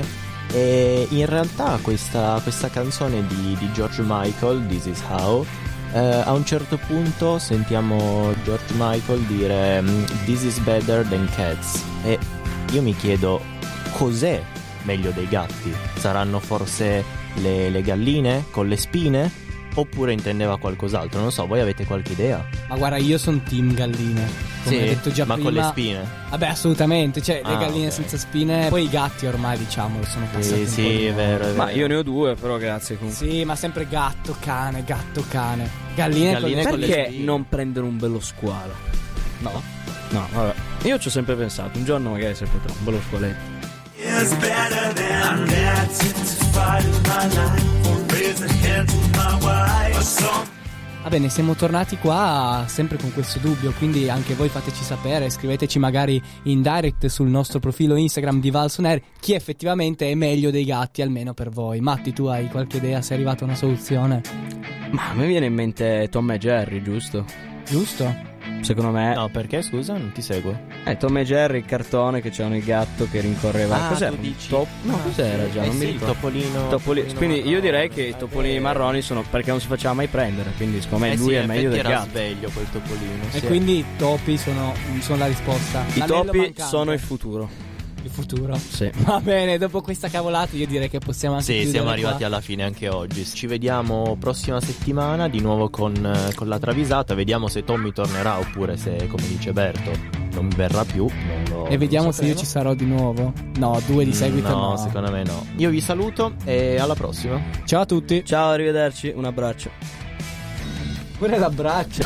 E in realtà questa canzone di George Michael, This Is How, a un certo punto sentiamo George Michael dire This is better than cats, e io mi chiedo cos'è meglio dei gatti? Saranno forse le galline con le spine? Oppure intendeva qualcos'altro? Non so, voi avete qualche idea? Ma guarda, io sono team galline, come sì, ho detto già ma prima. con le spine? Vabbè, assolutamente, cioè le galline okay. senza spine. Poi i gatti ormai, diciamo, sono passati sì, un po' sì, di è vero, è vero. Ma io ne ho due, però grazie comunque. Sì, ma sempre gatto, cane. Galline con le spine. Perché non prendere un bello squalo? No, vabbè. Io ci ho sempre pensato, un giorno magari se potrò, un bello squaletto. It's better than that. It's fight in my life. Raise a hand to my wife. Va bene, siamo tornati qua sempre con questo dubbio, quindi anche voi fateci sapere, scriveteci magari in direct sul nostro profilo Instagram di Valsonair chi effettivamente è meglio dei gatti, almeno per voi. Matti, tu hai qualche idea? Sei arrivato a una soluzione? Ma a me viene in mente Tom e Jerry, giusto? Giusto? Secondo me. No, perché scusa? Non ti seguo. Tom e Jerry, il cartone che c'erano il gatto che rincorreva. Cos'era? Tu dici? No, cos'era già? Non mi sì, ricordo. Topolino. Quindi io direi che i topolini marroni sono perché non si faceva mai prendere. Quindi secondo me lui sì, è meglio del era gatto. sveglio quel topolino. E sì. quindi i topi sono la risposta. I L'anello topi mancante. sono il futuro. Il futuro? Sì. Va bene, dopo questa cavolata io direi che possiamo anche Sì, siamo arrivati qua. alla fine anche oggi. Ci vediamo prossima settimana di nuovo con la travisata. Vediamo se Tommy tornerà oppure se, come dice Berto, non verrà più. E vediamo se io ci sarò di nuovo. No, 2 di seguito no. Secondo me no. Io vi saluto e alla prossima. Ciao a tutti. Ciao, arrivederci, un abbraccio. Pure l'abbraccio.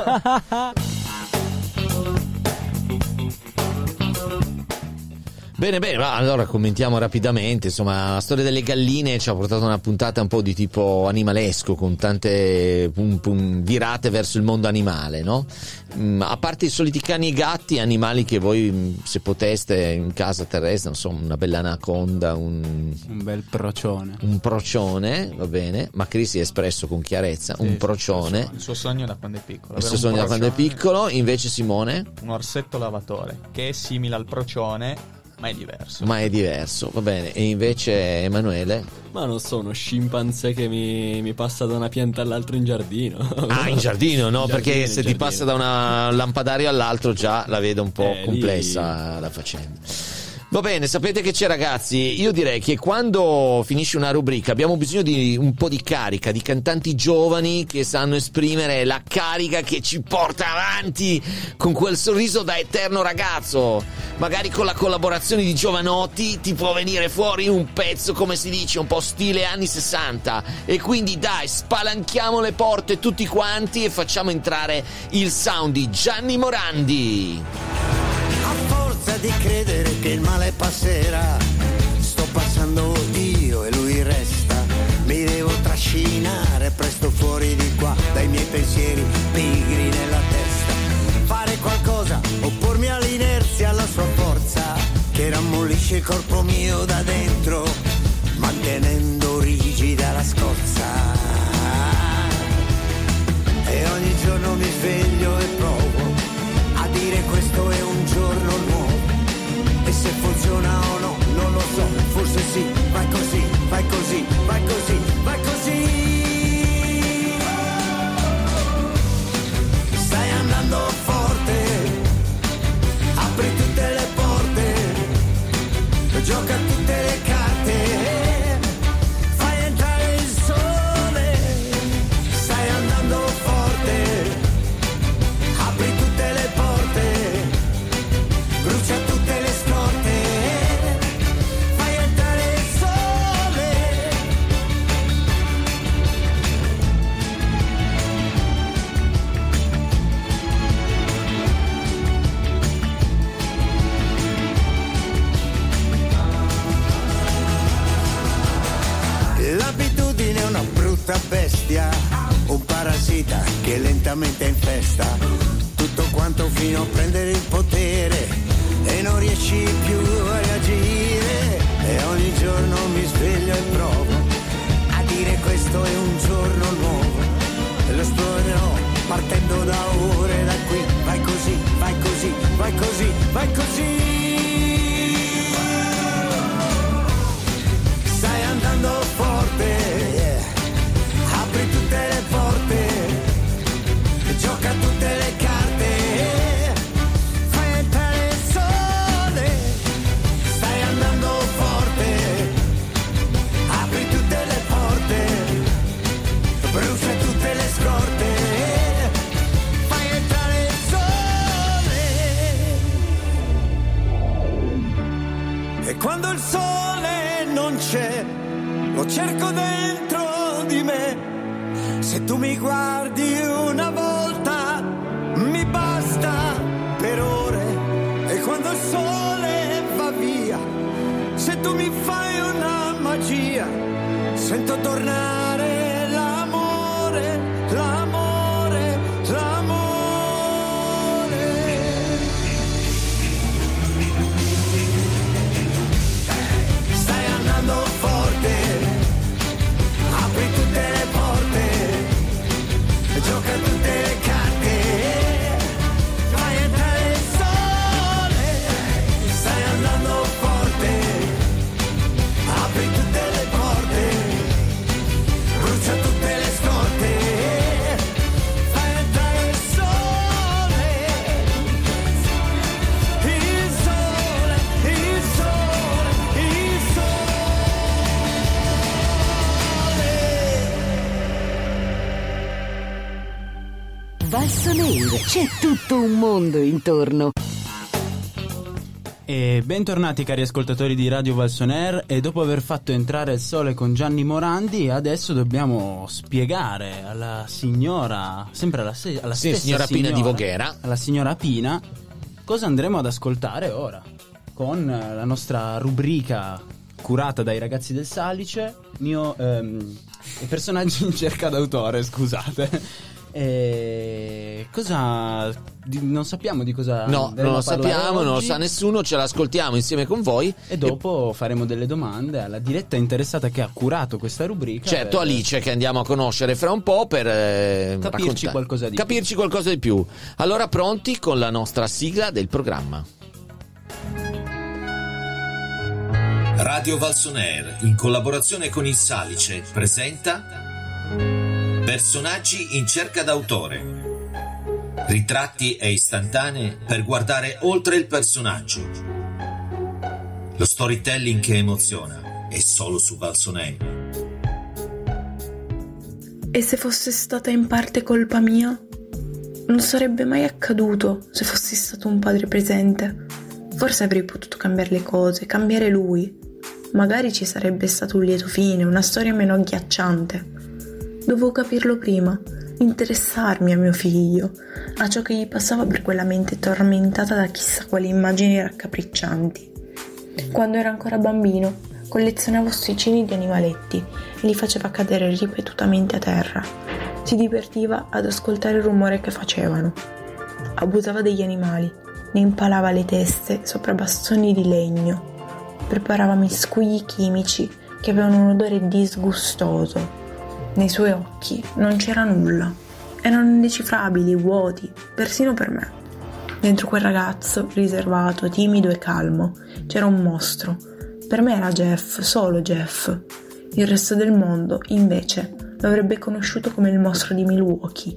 Bene, ma allora commentiamo rapidamente. Insomma, la storia delle galline ci ha portato a una puntata un po' di tipo animalesco, con tante virate verso il mondo animale, no? A parte i soliti cani e gatti, animali che voi, se poteste, in casa terrestre, non so, una bella anaconda, un bel procione. Un procione, va bene. Ma Chris si è espresso con chiarezza, sì, un procione. Il suo sogno da quando è piccolo. Il suo sogno da quando è piccolo. Invece Simone? Un orsetto lavatore, che è simile al procione, ma è diverso. Va bene. E invece Emanuele? Ma non so, uno scimpanzé che mi passa da una pianta all'altra in giardino. Ah, in giardino, no? In Perché giardino, se in ti giardino. passa da una lampadario all'altro già la vedo un po' complessa lì. la faccenda. Va bene, sapete che c'è, ragazzi? Io direi che quando finisce una rubrica abbiamo bisogno di un po' di carica, di cantanti giovani che sanno esprimere la carica che ci porta avanti con quel sorriso da eterno ragazzo. Magari con la collaborazione di Giovanotti ti può venire fuori un pezzo, come si dice, un po' stile anni 60. E quindi dai, spalanchiamo le porte tutti quanti e facciamo entrare il sound di Gianni Morandi. Di credere che il male passerà, sto passando io e lui resta, mi devo trascinare presto fuori di qua dai miei pensieri pigri nella testa, fare qualcosa, oppormi all'inerzia, alla sua forza che rammollisce il corpo mio da dentro, mantenendo rigida la scorza, e ogni giorno mi sveglio e provo a dire questo è un giorno nuovo. E se funziona o no, non lo so, forse sì, vai così, vai così, vai così, vai così. Stai andando forte, apri tutte le porte, gioca tutte le carte, fai entrare il sole. Stai andando forte, apri tutte le porte, brucia tutte le scorte, fai entrare il sole. L'abitudine è una brutta bestia, un parassita che lentamente infesta tutto quanto fino a prendere il potere e non riesci più a reagire, e ogni giorno mi sveglio e provo a dire questo è un giorno nuovo, e lo esplorerò partendo da ore, da qui, vai così, vai così, vai così, vai così. lo cerco dentro di me. Se tu mi guardi una volta, mi basta per ore. E quando il sole va via, se tu mi fai una magia, sento tornare l'amore, l'amore, l'amore. Stai andando forte, apri tutte le porte, gioca tutte le carte, fai entrare il sole. Stai andando forte, apri tutte le porte, brucia tutte le scorte, fai entrare il sole, il sole, il sole, il sole. Valsonair, c'è tutto un mondo intorno. E bentornati cari ascoltatori di Radio Valsonair, e dopo aver fatto entrare il sole con Gianni Morandi, adesso dobbiamo spiegare alla signora, sempre alla stessa signora Pina di Voghera, alla signora Pina, cosa andremo ad ascoltare ora con la nostra rubrica curata dai ragazzi del Salice, i personaggi in cerca d'autore, scusate. Non sappiamo di cosa. No, non lo sappiamo, non lo sa nessuno. Ce l'ascoltiamo insieme con voi. E dopo faremo delle domande alla diretta interessata che ha curato questa rubrica. Certo, Alice, che andiamo a conoscere fra un po' per capirci qualcosa di più. Allora, pronti con la nostra sigla del programma. Radio Valsonair, in collaborazione con il Salice, presenta Personaggi in cerca d'autore. Ritratti e istantanee per guardare oltre il personaggio. Lo storytelling che emoziona è solo su Valsonair. E se fosse stata in parte colpa mia? Non sarebbe mai accaduto se fossi stato un padre presente. Forse avrei potuto cambiare le cose, cambiare lui. Magari ci sarebbe stato un lieto fine, una storia meno agghiacciante. Dovevo capirlo prima, interessarmi a mio figlio, a ciò che gli passava per quella mente tormentata da chissà quali immagini raccapriccianti. Quando era ancora bambino, collezionava ossicini di animaletti e li faceva cadere ripetutamente a terra. Si divertiva ad ascoltare il rumore che facevano. Abusava degli animali, ne impalava le teste sopra bastoni di legno, preparava miscugli chimici che avevano un odore disgustoso. Nei suoi occhi non c'era nulla, erano indecifrabili, vuoti, persino per me. Dentro quel ragazzo, riservato, timido e calmo, c'era un mostro. Per me era Jeff, solo Jeff. Il resto del mondo, invece, lo avrebbe conosciuto come il mostro di Milwaukee.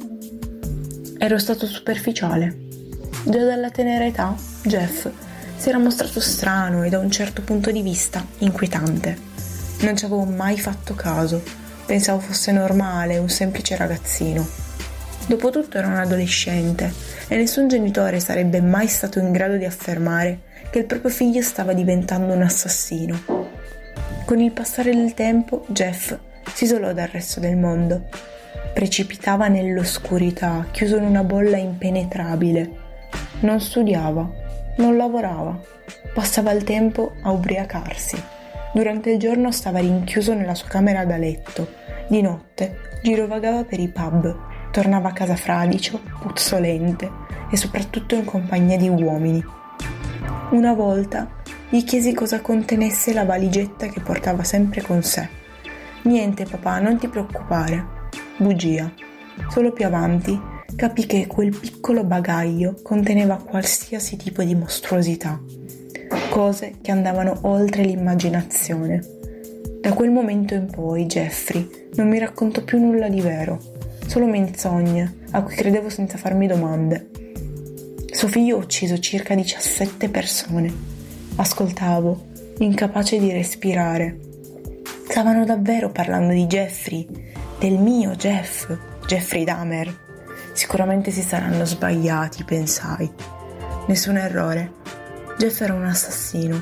Ero stato superficiale. Già dalla tenera età, Jeff si era mostrato strano e da un certo punto di vista inquietante. Non ci avevo mai fatto caso. Pensavo fosse normale, un semplice ragazzino. Dopotutto era un adolescente e nessun genitore sarebbe mai stato in grado di affermare che il proprio figlio stava diventando un assassino. Con il passare del tempo, Jeff si isolò dal resto del mondo. Precipitava nell'oscurità, chiuso in una bolla impenetrabile. Non studiava, non lavorava, passava il tempo a ubriacarsi. Durante il giorno stava rinchiuso nella sua camera da letto. Di notte girovagava per i pub, tornava a casa fradicio, puzzolente e soprattutto in compagnia di uomini. Una volta gli chiesi cosa contenesse la valigetta che portava sempre con sé. Niente papà, non ti preoccupare. Bugia. Solo più avanti capì che quel piccolo bagaglio conteneva qualsiasi tipo di mostruosità. Cose che andavano oltre l'immaginazione. Da quel momento in poi Jeffrey non mi raccontò più nulla di vero, solo menzogne a cui credevo senza farmi domande. Suo figlio ha ucciso circa 17 persone. Ascoltavo, incapace di respirare. Stavano davvero parlando di Jeffrey, del mio Jeff, Jeffrey Dahmer. Sicuramente si saranno sbagliati, pensai. Nessun errore. Jeff era un assassino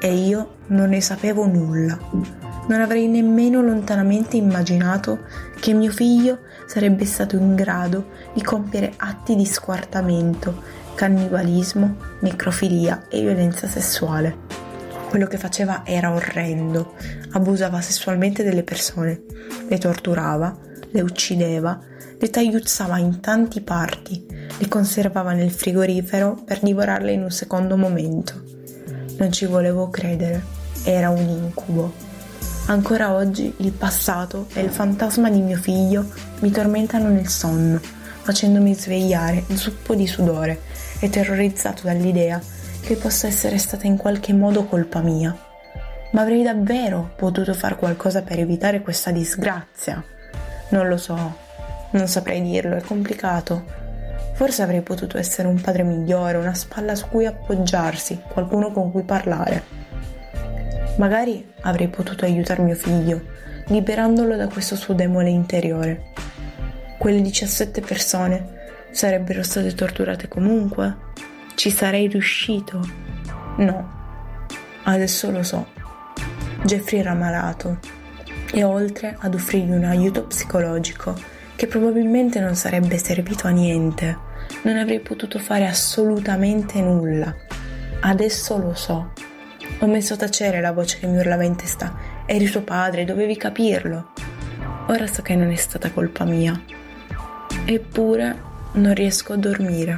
e io non ne sapevo nulla. Non avrei nemmeno lontanamente immaginato che mio figlio sarebbe stato in grado di compiere atti di squartamento, cannibalismo, necrofilia e violenza sessuale. Quello che faceva era orrendo. Abusava sessualmente delle persone, le torturava, le uccideva, le tagliuzzava in tanti parti, le conservava nel frigorifero per divorarle in un secondo momento. Non ci volevo credere, era un incubo. Ancora oggi il passato e il fantasma di mio figlio mi tormentano nel sonno, facendomi svegliare zuppo di sudore e terrorizzato dall'idea che possa essere stata in qualche modo colpa mia. Ma avrei davvero potuto far qualcosa per evitare questa disgrazia? Non lo so, non saprei dirlo, è complicato. Forse avrei potuto essere un padre migliore, una spalla su cui appoggiarsi, qualcuno con cui parlare. Magari avrei potuto aiutare mio figlio, liberandolo da questo suo demone interiore. Quelle 17 persone sarebbero state torturate comunque? Ci sarei riuscito? No. Adesso lo so. Jeffrey era malato e oltre ad offrirgli un aiuto psicologico che probabilmente non sarebbe servito a niente, non avrei potuto fare assolutamente nulla. Adesso lo so. Ho messo a tacere la voce che mi urlava in testa. Eri suo padre, dovevi capirlo. Ora so che non è stata colpa mia. Eppure non riesco a dormire.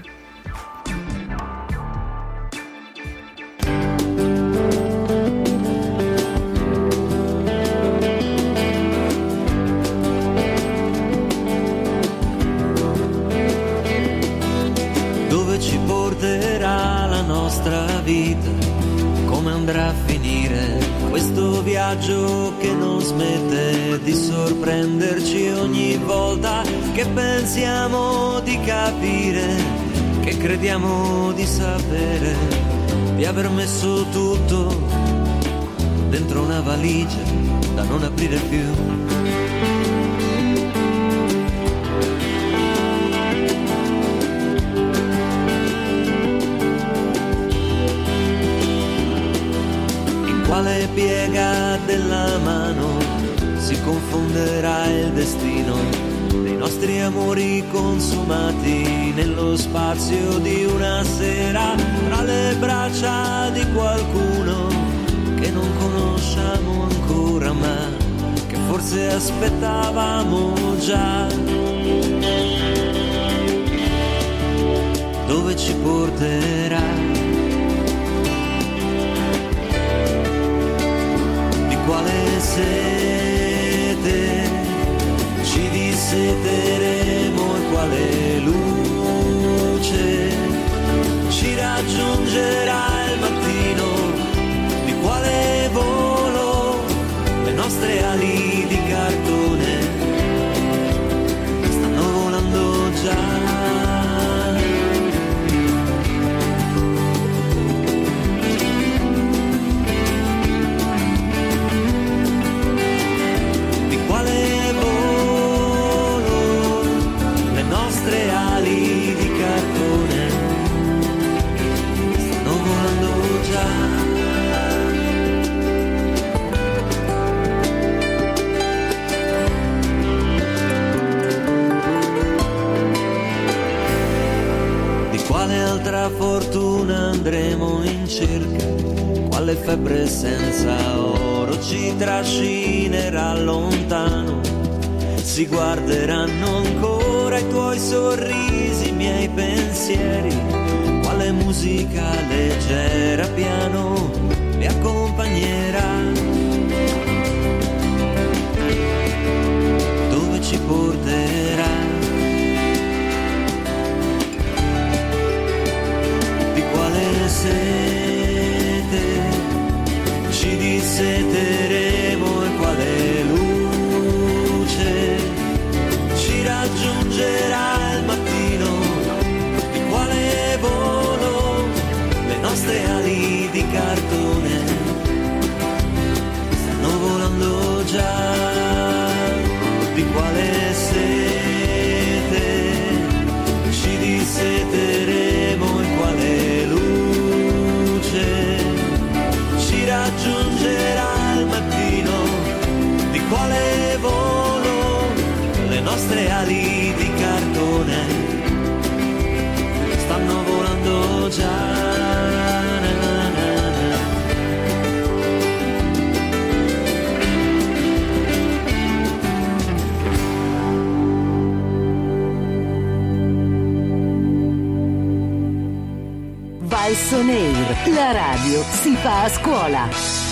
Dove ci porterà la nostra vita? Come andrà a finire questo viaggio che non smette di sorprenderci ogni volta che pensiamo di capire, che crediamo di sapere, di aver messo tutto dentro una valigia da non aprire più. Quale piega della mano si confonderà il destino dei nostri amori consumati nello spazio di una sera tra le braccia di qualcuno che non conosciamo ancora ma che forse aspettavamo già. Dove ci porterà? Quale sete ci disseteremo e quale luce ci raggiungerà il mattino, di quale volo le nostre ali di cartone stanno volando già. Quale altra fortuna andremo in cerca? Quale febbre senza oro ci trascinerà lontano? Si guarderanno ancora i tuoi sorrisi, i miei pensieri. Quale musica leggera piano mi accompagnerà? Dove ci porterà? Sete ci disseteremo e quale luce ci raggiungerà il mattino, di quale volo le nostre ali di cartone Valsonair, la radio si fa a scuola.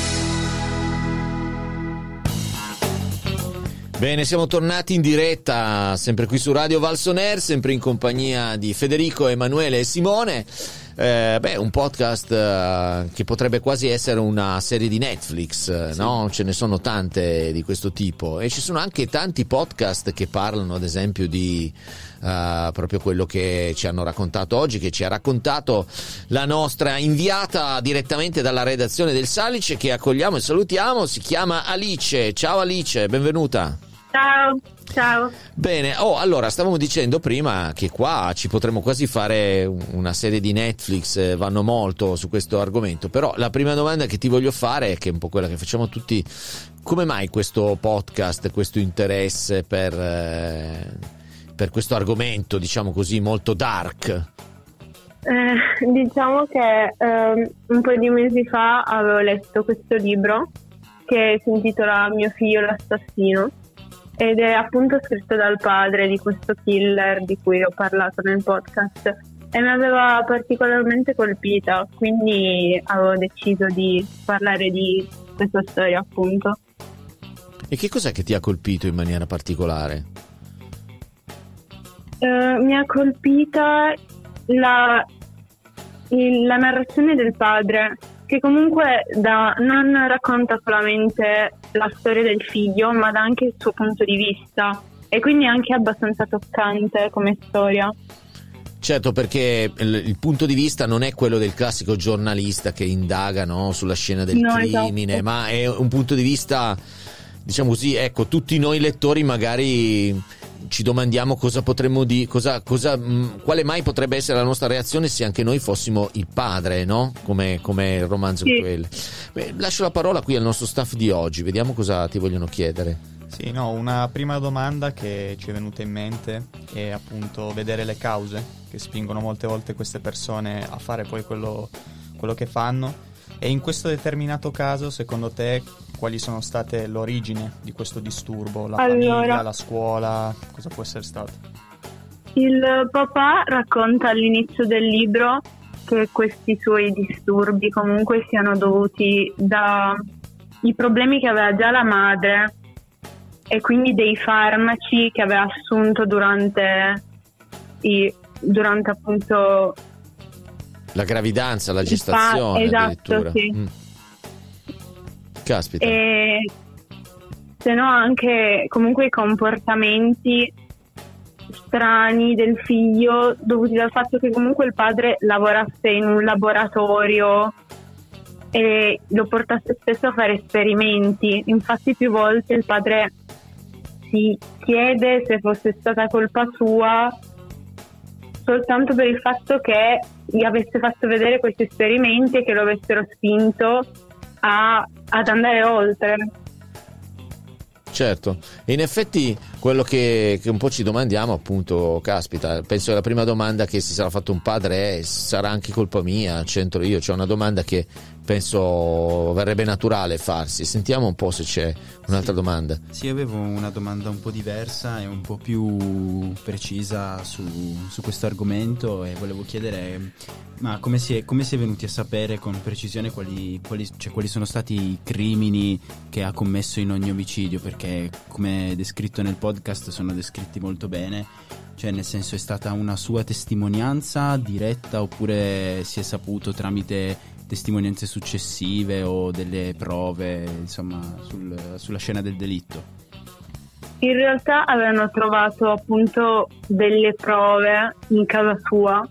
Bene, siamo tornati in diretta, sempre qui su Radio Valsonair, sempre in compagnia di Federico, Emanuele e Simone. Un podcast che potrebbe quasi essere una serie di Netflix, sì. No? Ce ne sono tante di questo tipo e ci sono anche tanti podcast che parlano, ad esempio, di proprio quello che ci hanno raccontato oggi, che ci ha raccontato la nostra inviata direttamente dalla redazione del Salice, che accogliamo e salutiamo. Si chiama Alice. Ciao Alice, benvenuta. Ciao. Bene, allora stavamo dicendo prima che qua ci potremmo quasi fare una serie di Netflix, vanno molto su questo argomento, però la prima domanda che ti voglio fare, che è un po' quella che facciamo tutti: come mai questo podcast, questo interesse per questo argomento, diciamo così, molto dark? Diciamo che un po' di mesi fa avevo letto questo libro che si intitola Mio figlio l'assassino, ed è appunto scritto dal padre di questo killer di cui ho parlato nel podcast, e mi aveva particolarmente colpita, quindi avevo deciso di parlare di questa storia, appunto. E che cos'è che ti ha colpito in maniera particolare? Mi ha colpita la narrazione del padre, che comunque non racconta solamente la storia del figlio, ma dà anche il suo punto di vista, e quindi è anche abbastanza toccante come storia. Certo, perché il punto di vista non è quello del classico giornalista che indaga, no, sulla scena del crimine, esatto. Ma è un punto di vista, diciamo così, ecco, tutti noi lettori magari ci domandiamo cosa potremmo quale mai potrebbe essere la nostra reazione se anche noi fossimo il padre, no? Come il romanzo di quelli. Lascio la parola qui al nostro staff di oggi, vediamo cosa ti vogliono chiedere. Sì, no, una prima domanda che ci è venuta in mente è appunto vedere le cause che spingono molte volte queste persone a fare poi quello che fanno. E in questo determinato caso, secondo te, quali sono state l'origine di questo disturbo? La famiglia, la scuola, cosa può essere stato? Il papà racconta all'inizio del libro che questi suoi disturbi comunque siano dovuti dai problemi che aveva già la madre, e quindi dei farmaci che aveva assunto durante appunto la gravidanza, la gestazione, esatto, addirittura. Sì. Caspita. E se no anche comunque i comportamenti strani del figlio dovuti dal fatto che comunque il padre lavorasse in un laboratorio e lo portasse spesso a fare esperimenti. Infatti più volte il padre si chiede se fosse stata colpa sua soltanto per il fatto che gli avesse fatto vedere questi esperimenti e che lo avessero spinto ad andare oltre. Certo, e in effetti quello che un po' ci domandiamo, appunto, caspita, penso che la prima domanda che si sarà fatto un padre è: sarà anche colpa mia, c'entro io? C'è una domanda che penso verrebbe naturale farsi. Sentiamo un po' se c'è un'altra domanda. Sì, avevo una domanda un po' diversa e un po' più precisa su questo argomento, e volevo chiedere: ma come si è venuti a sapere con precisione quali sono stati i crimini che ha commesso in ogni omicidio? Perché, come descritto nel podcast, sono descritti molto bene. Cioè, nel senso, è stata una sua testimonianza diretta, oppure si è saputo tramite testimonianze successive o delle prove, insomma, sulla scena del delitto? In realtà avevano trovato appunto delle prove in casa sua,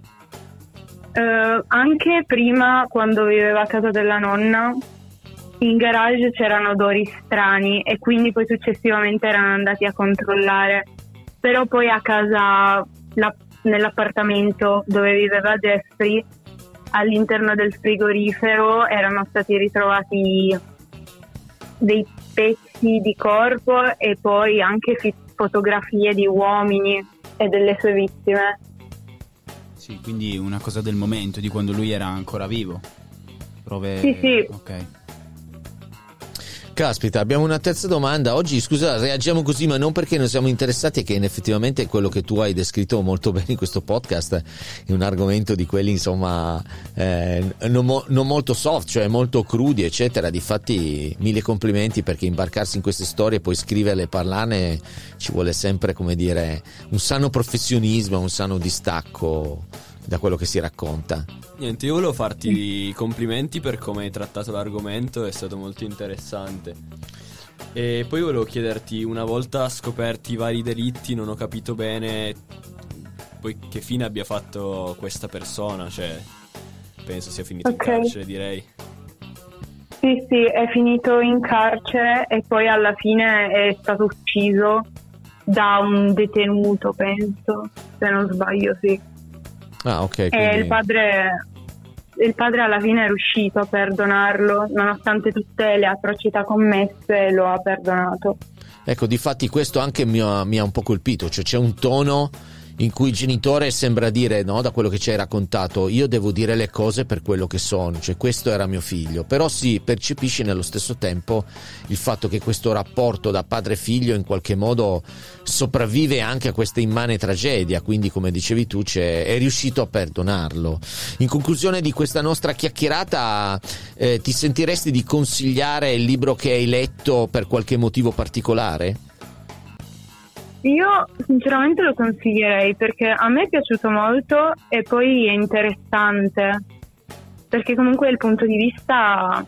anche prima, quando viveva a casa della nonna. In garage c'erano odori strani e quindi poi successivamente erano andati a controllare, però poi a casa, nell'appartamento dove viveva Jeffrey, all'interno del frigorifero erano stati ritrovati dei pezzi di corpo e poi anche fotografie di uomini e delle sue vittime. Sì, quindi una cosa del momento, di quando lui era ancora vivo. Prove... Sì. Ok. Caspita, abbiamo una terza domanda. Oggi, scusa, reagiamo così, ma non perché non siamo interessati, è che effettivamente quello che tu hai descritto molto bene in questo podcast è un argomento di quelli, insomma, non molto soft, cioè molto crudi, eccetera. Difatti, 1000 complimenti, perché imbarcarsi in queste storie e poi scriverle e parlarne ci vuole sempre, come dire, un sano professionismo, un sano distacco da quello che si racconta. Niente, io volevo farti i complimenti per come hai trattato l'argomento, è stato molto interessante. E poi volevo chiederti, una volta scoperti i vari delitti, non ho capito bene poi che fine abbia fatto questa persona, cioè penso sia finito in carcere, direi. Sì, è finito in carcere e poi alla fine è stato ucciso da un detenuto, penso, se non sbaglio, sì. Ah, ok. Quindi... E il padre alla fine è riuscito a perdonarlo, nonostante tutte le atrocità commesse, lo ha perdonato. Ecco, difatti questo anche mi ha un po' colpito, cioè c'è un tono in cui il genitore sembra dire, no, da quello che ci hai raccontato, io devo dire le cose per quello che sono, cioè questo era mio figlio, però si percepisce nello stesso tempo il fatto che questo rapporto da padre e figlio in qualche modo sopravvive anche a questa immane tragedia, quindi come dicevi tu è riuscito a perdonarlo. In conclusione di questa nostra chiacchierata, ti sentiresti di consigliare il libro che hai letto per qualche motivo particolare? Io sinceramente lo consiglierei perché a me è piaciuto molto e poi è interessante perché comunque il punto di vista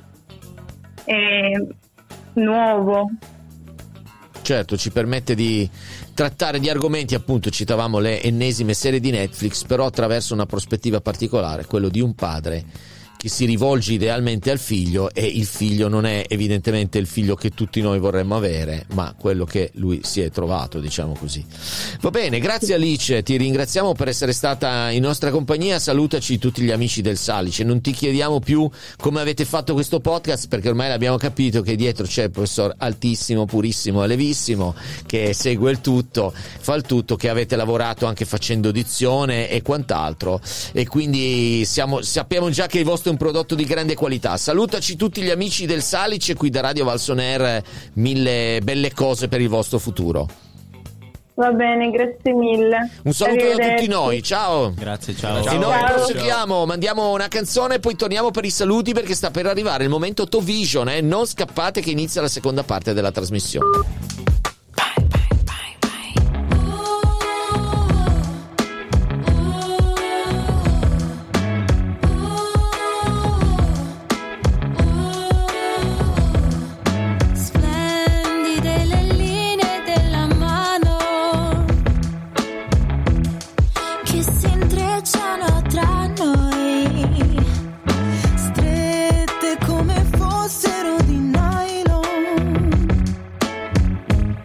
è nuovo. Certo, ci permette di trattare di argomenti, appunto citavamo le ennesime serie di Netflix, però attraverso una prospettiva particolare, quello di un padre che si rivolge idealmente al figlio, e il figlio non è evidentemente il figlio che tutti noi vorremmo avere, ma quello che lui si è trovato, diciamo così. Va bene, grazie Alice, ti ringraziamo per essere stata in nostra compagnia, salutaci tutti gli amici del Salice, non ti chiediamo più come avete fatto questo podcast perché ormai l'abbiamo capito che dietro c'è il professor altissimo, purissimo e levissimo che segue il tutto, fa il tutto, che avete lavorato anche facendo dizione e quant'altro, e quindi sappiamo già che il vostro è un prodotto di grande qualità. Salutaci tutti gli amici del Salice, qui da Radio Valsoner, 1000 belle cose per il vostro futuro. Va bene, grazie mille. Un saluto da tutti noi, ciao. Grazie, ciao. E noi proseguiamo, mandiamo una canzone e poi torniamo per i saluti perché sta per arrivare il momento Tovision, non scappate che inizia la seconda parte della trasmissione. Strette come fossero di nylon.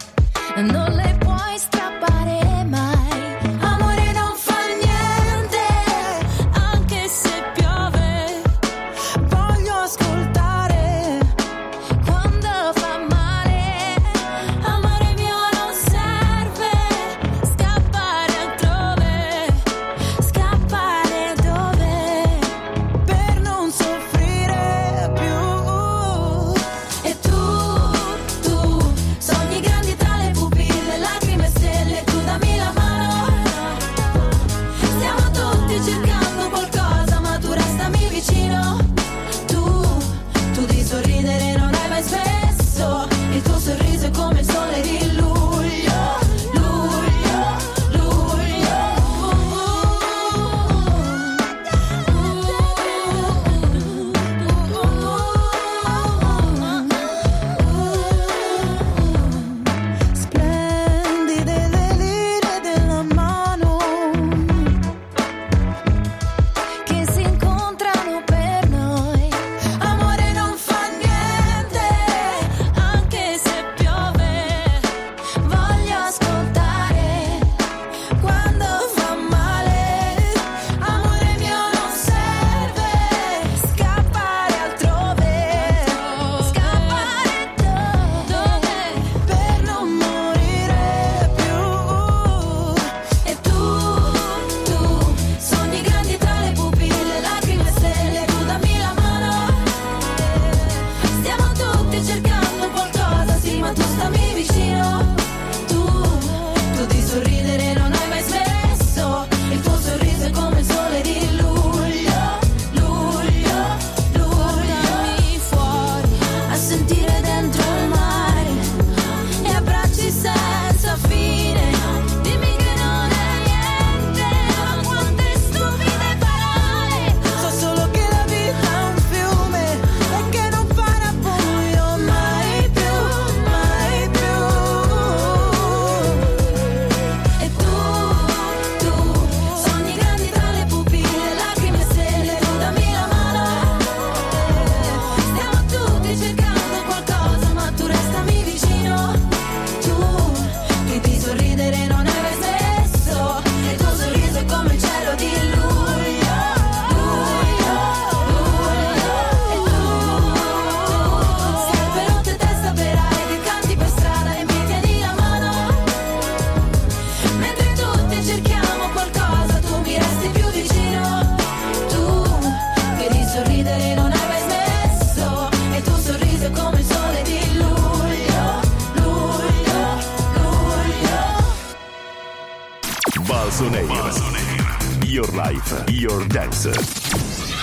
Valso Air. Your life, your dance.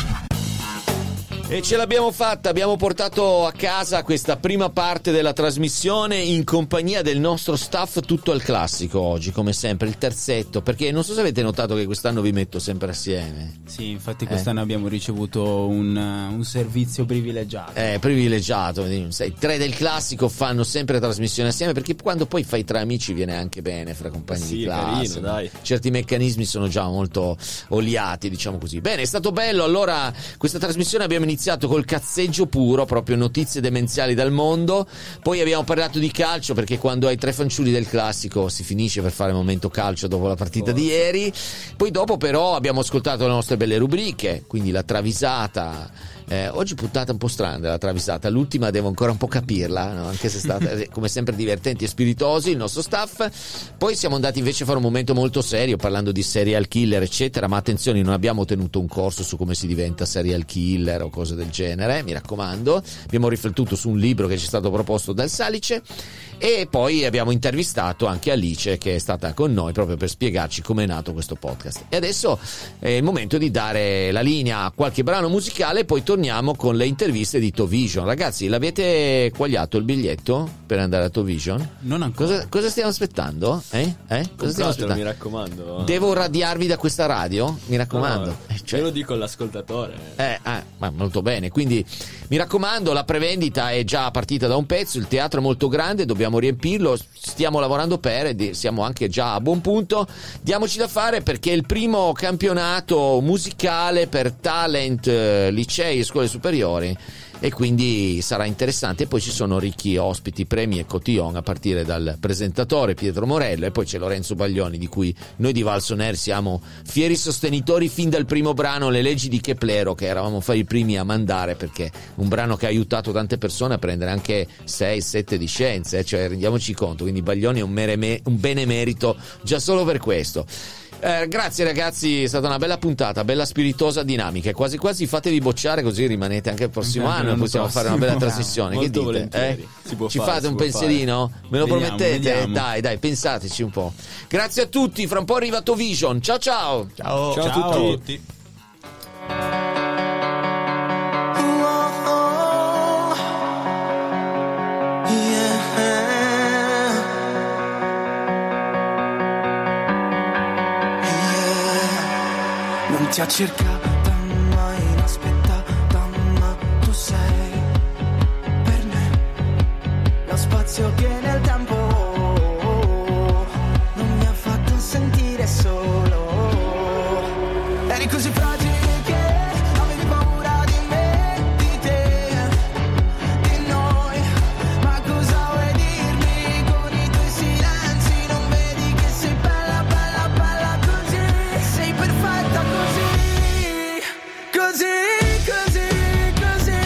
E ce l'abbiamo fatta, abbiamo portato a casa questa prima parte della trasmissione in compagnia del nostro staff tutto al classico oggi, come sempre, il terzetto, perché non so se avete notato che quest'anno vi metto sempre assieme. Sì, infatti quest'anno abbiamo ricevuto un servizio privilegiato. Privilegiato, sai, 3 del classico fanno sempre trasmissione assieme, perché quando poi fai 3 amici viene anche bene fra compagni di classe. Carino, dai. Certi meccanismi sono già molto oliati, diciamo così. Bene, è stato bello. Allora, questa trasmissione abbiamo iniziato col cazzeggio puro, proprio notizie demenziali dal mondo. Poi abbiamo parlato di calcio, perché quando hai 3 fanciulli del classico si finisce per fare il momento calcio dopo la partita di ieri. Poi dopo però abbiamo ascoltato le nostre belle rubriche, quindi la travisata. Oggi puntata un po' strana della travisata, l'ultima devo ancora un po' capirla, no? Anche se è stata come sempre divertenti e spiritosi il nostro staff. Poi siamo andati invece a fare un momento molto serio parlando di serial killer eccetera, ma attenzione, non abbiamo tenuto un corso su come si diventa serial killer o cose del genere, mi raccomando. Abbiamo riflettuto su un libro che ci è stato proposto dal Salice e poi abbiamo intervistato anche Alice, che è stata con noi proprio per spiegarci come è nato questo podcast. E adesso è il momento di dare la linea a qualche brano musicale e poi torniamo con le interviste di TOVision. Ragazzi, l'avete quagliato il biglietto per andare a TOVision? Non ancora. Cosa stiamo aspettando? Cosa stiamo aspettando? Mi raccomando. Devo radiarvi da questa radio? Mi raccomando. No, io lo dico all'ascoltatore. Ma molto bene. Quindi mi raccomando, la prevendita è già partita da un pezzo, il teatro è molto grande, dobbiamo riempirlo, stiamo lavorando siamo anche già a buon punto. Diamoci da fare, perché è il primo campionato musicale per talent, licei e scuole superiori, e quindi sarà interessante. E poi ci sono ricchi ospiti, premi e cotillon, a partire dal presentatore Pietro Morello, e poi c'è Lorenzo Baglioni, di cui noi di Valso Air siamo fieri sostenitori fin dal primo brano, Le leggi di Keplero, che eravamo i primi a mandare, perché un brano che ha aiutato tante persone a prendere anche 6-7 di scienze, cioè rendiamoci conto. Quindi Baglioni è un benemerito già solo per questo. Grazie ragazzi, è stata una bella puntata, bella spiritosa, dinamica, e quasi quasi fatevi bocciare, così rimanete anche il prossimo anno e possiamo fare una bella trasmissione. Che dite? Ci fate un pensierino? Me lo promettete? Vediamo. Dai, pensateci un po'. Grazie a tutti, fra un po' arriva TOVision. Ciao ciao a tutti. Non ti ha cercata mai inaspettata, ma tu sei per me lo spazio che nel tempo non mi ha fatto sentire solo. Eri così fragile che avevi paura di me, di te, di noi. Ma cosa vuoi dirmi con i tuoi silenzi? Non vedi che sei bella, bella, bella così? Sei perfetta così. Così, così, così,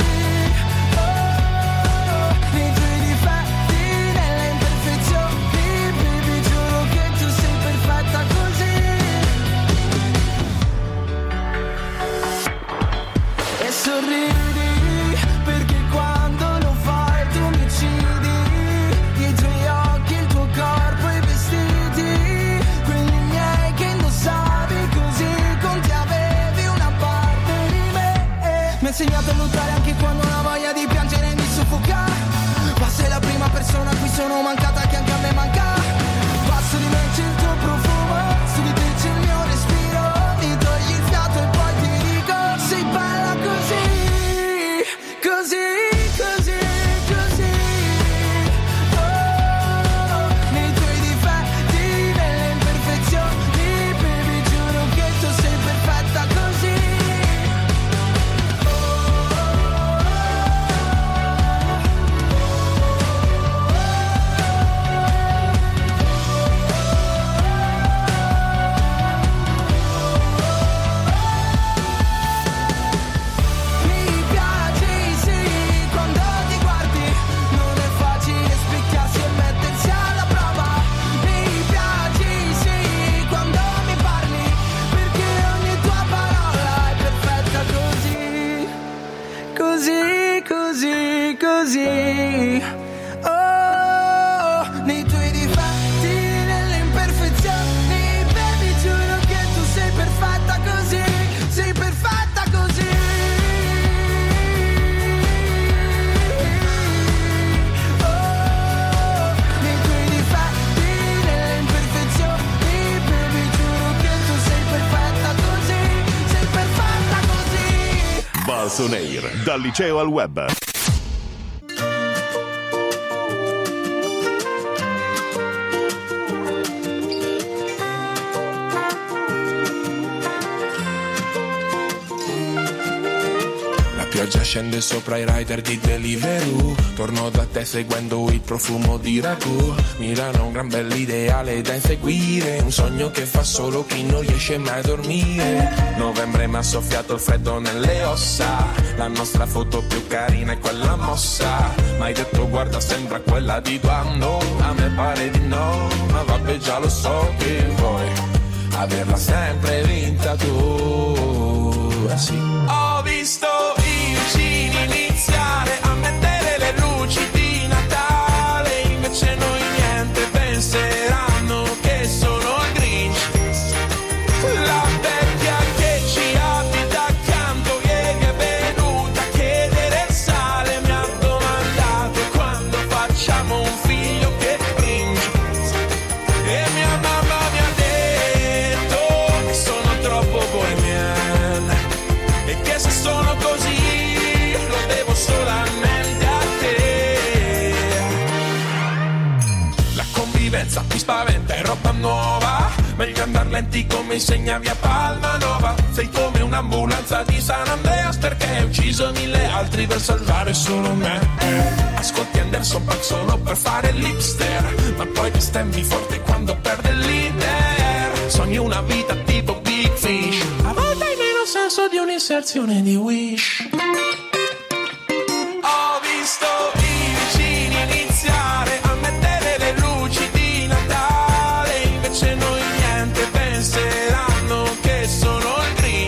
oh, nei tuoi difetti, nelle imperfezioni, baby, giuro che tu sei perfetta così. E sorridi, perché quando lo fai tu mi uccidi. I tuoi occhi, il tuo corpo, i vestiti, quelli miei che indossavi così, con te avevi una parte di me. Mi ha insegnato a lottare anche quando ho una voglia di piangere e mi soffoca. Ma sei la prima persona a cui sono mancata, che anche a me manca. Passo di me c'è il tuo profumo, su di te c'è il mio respiro. Mi togli il fiato e poi ti dico sei bella così. Così, così, così, oh, nei tuoi difetti, nelle imperfezioni, baby, giuro che tu sei perfetta così. Valsonair, dal liceo al web. Pioggia scende sopra i rider di Deliveroo. Torno da te seguendo il profumo di ragù. Milano è un gran bell'ideale da inseguire, un sogno che fa solo chi non riesce mai a dormire. Novembre mi ha soffiato il freddo nelle ossa. La nostra foto più carina è quella mossa. Ma hai detto guarda sembra quella di tuo anno. A me pare di no, ma vabbè già lo so che vuoi averla sempre vinta tu. Sì. Ho visto i vicini iniziare a mettere le luci di Natale, invece noi niente, penseranno che sono il Grinch. La vecchia che ci abita accanto ieri è venuta a chiedere il sale, mi ha domandato quando facciamo un figlio che cringe. E mia mamma mi ha detto che sono troppo bohemian e che se sono così lo devo solamente a te. La convivenza mi spaventa, è roba nuova, meglio andar lenti come insegna via Palmanova. Sei come un'ambulanza di San Andreas perché hai ucciso 1000 altri per salvare solo me. Ascolti Anderson Paak solo per fare l'hipster, ma poi ti stemmi forte quando perde l'Inter. Sogni una vita tipo Big Fish, a volte hai meno senso di un'inserzione di Wish.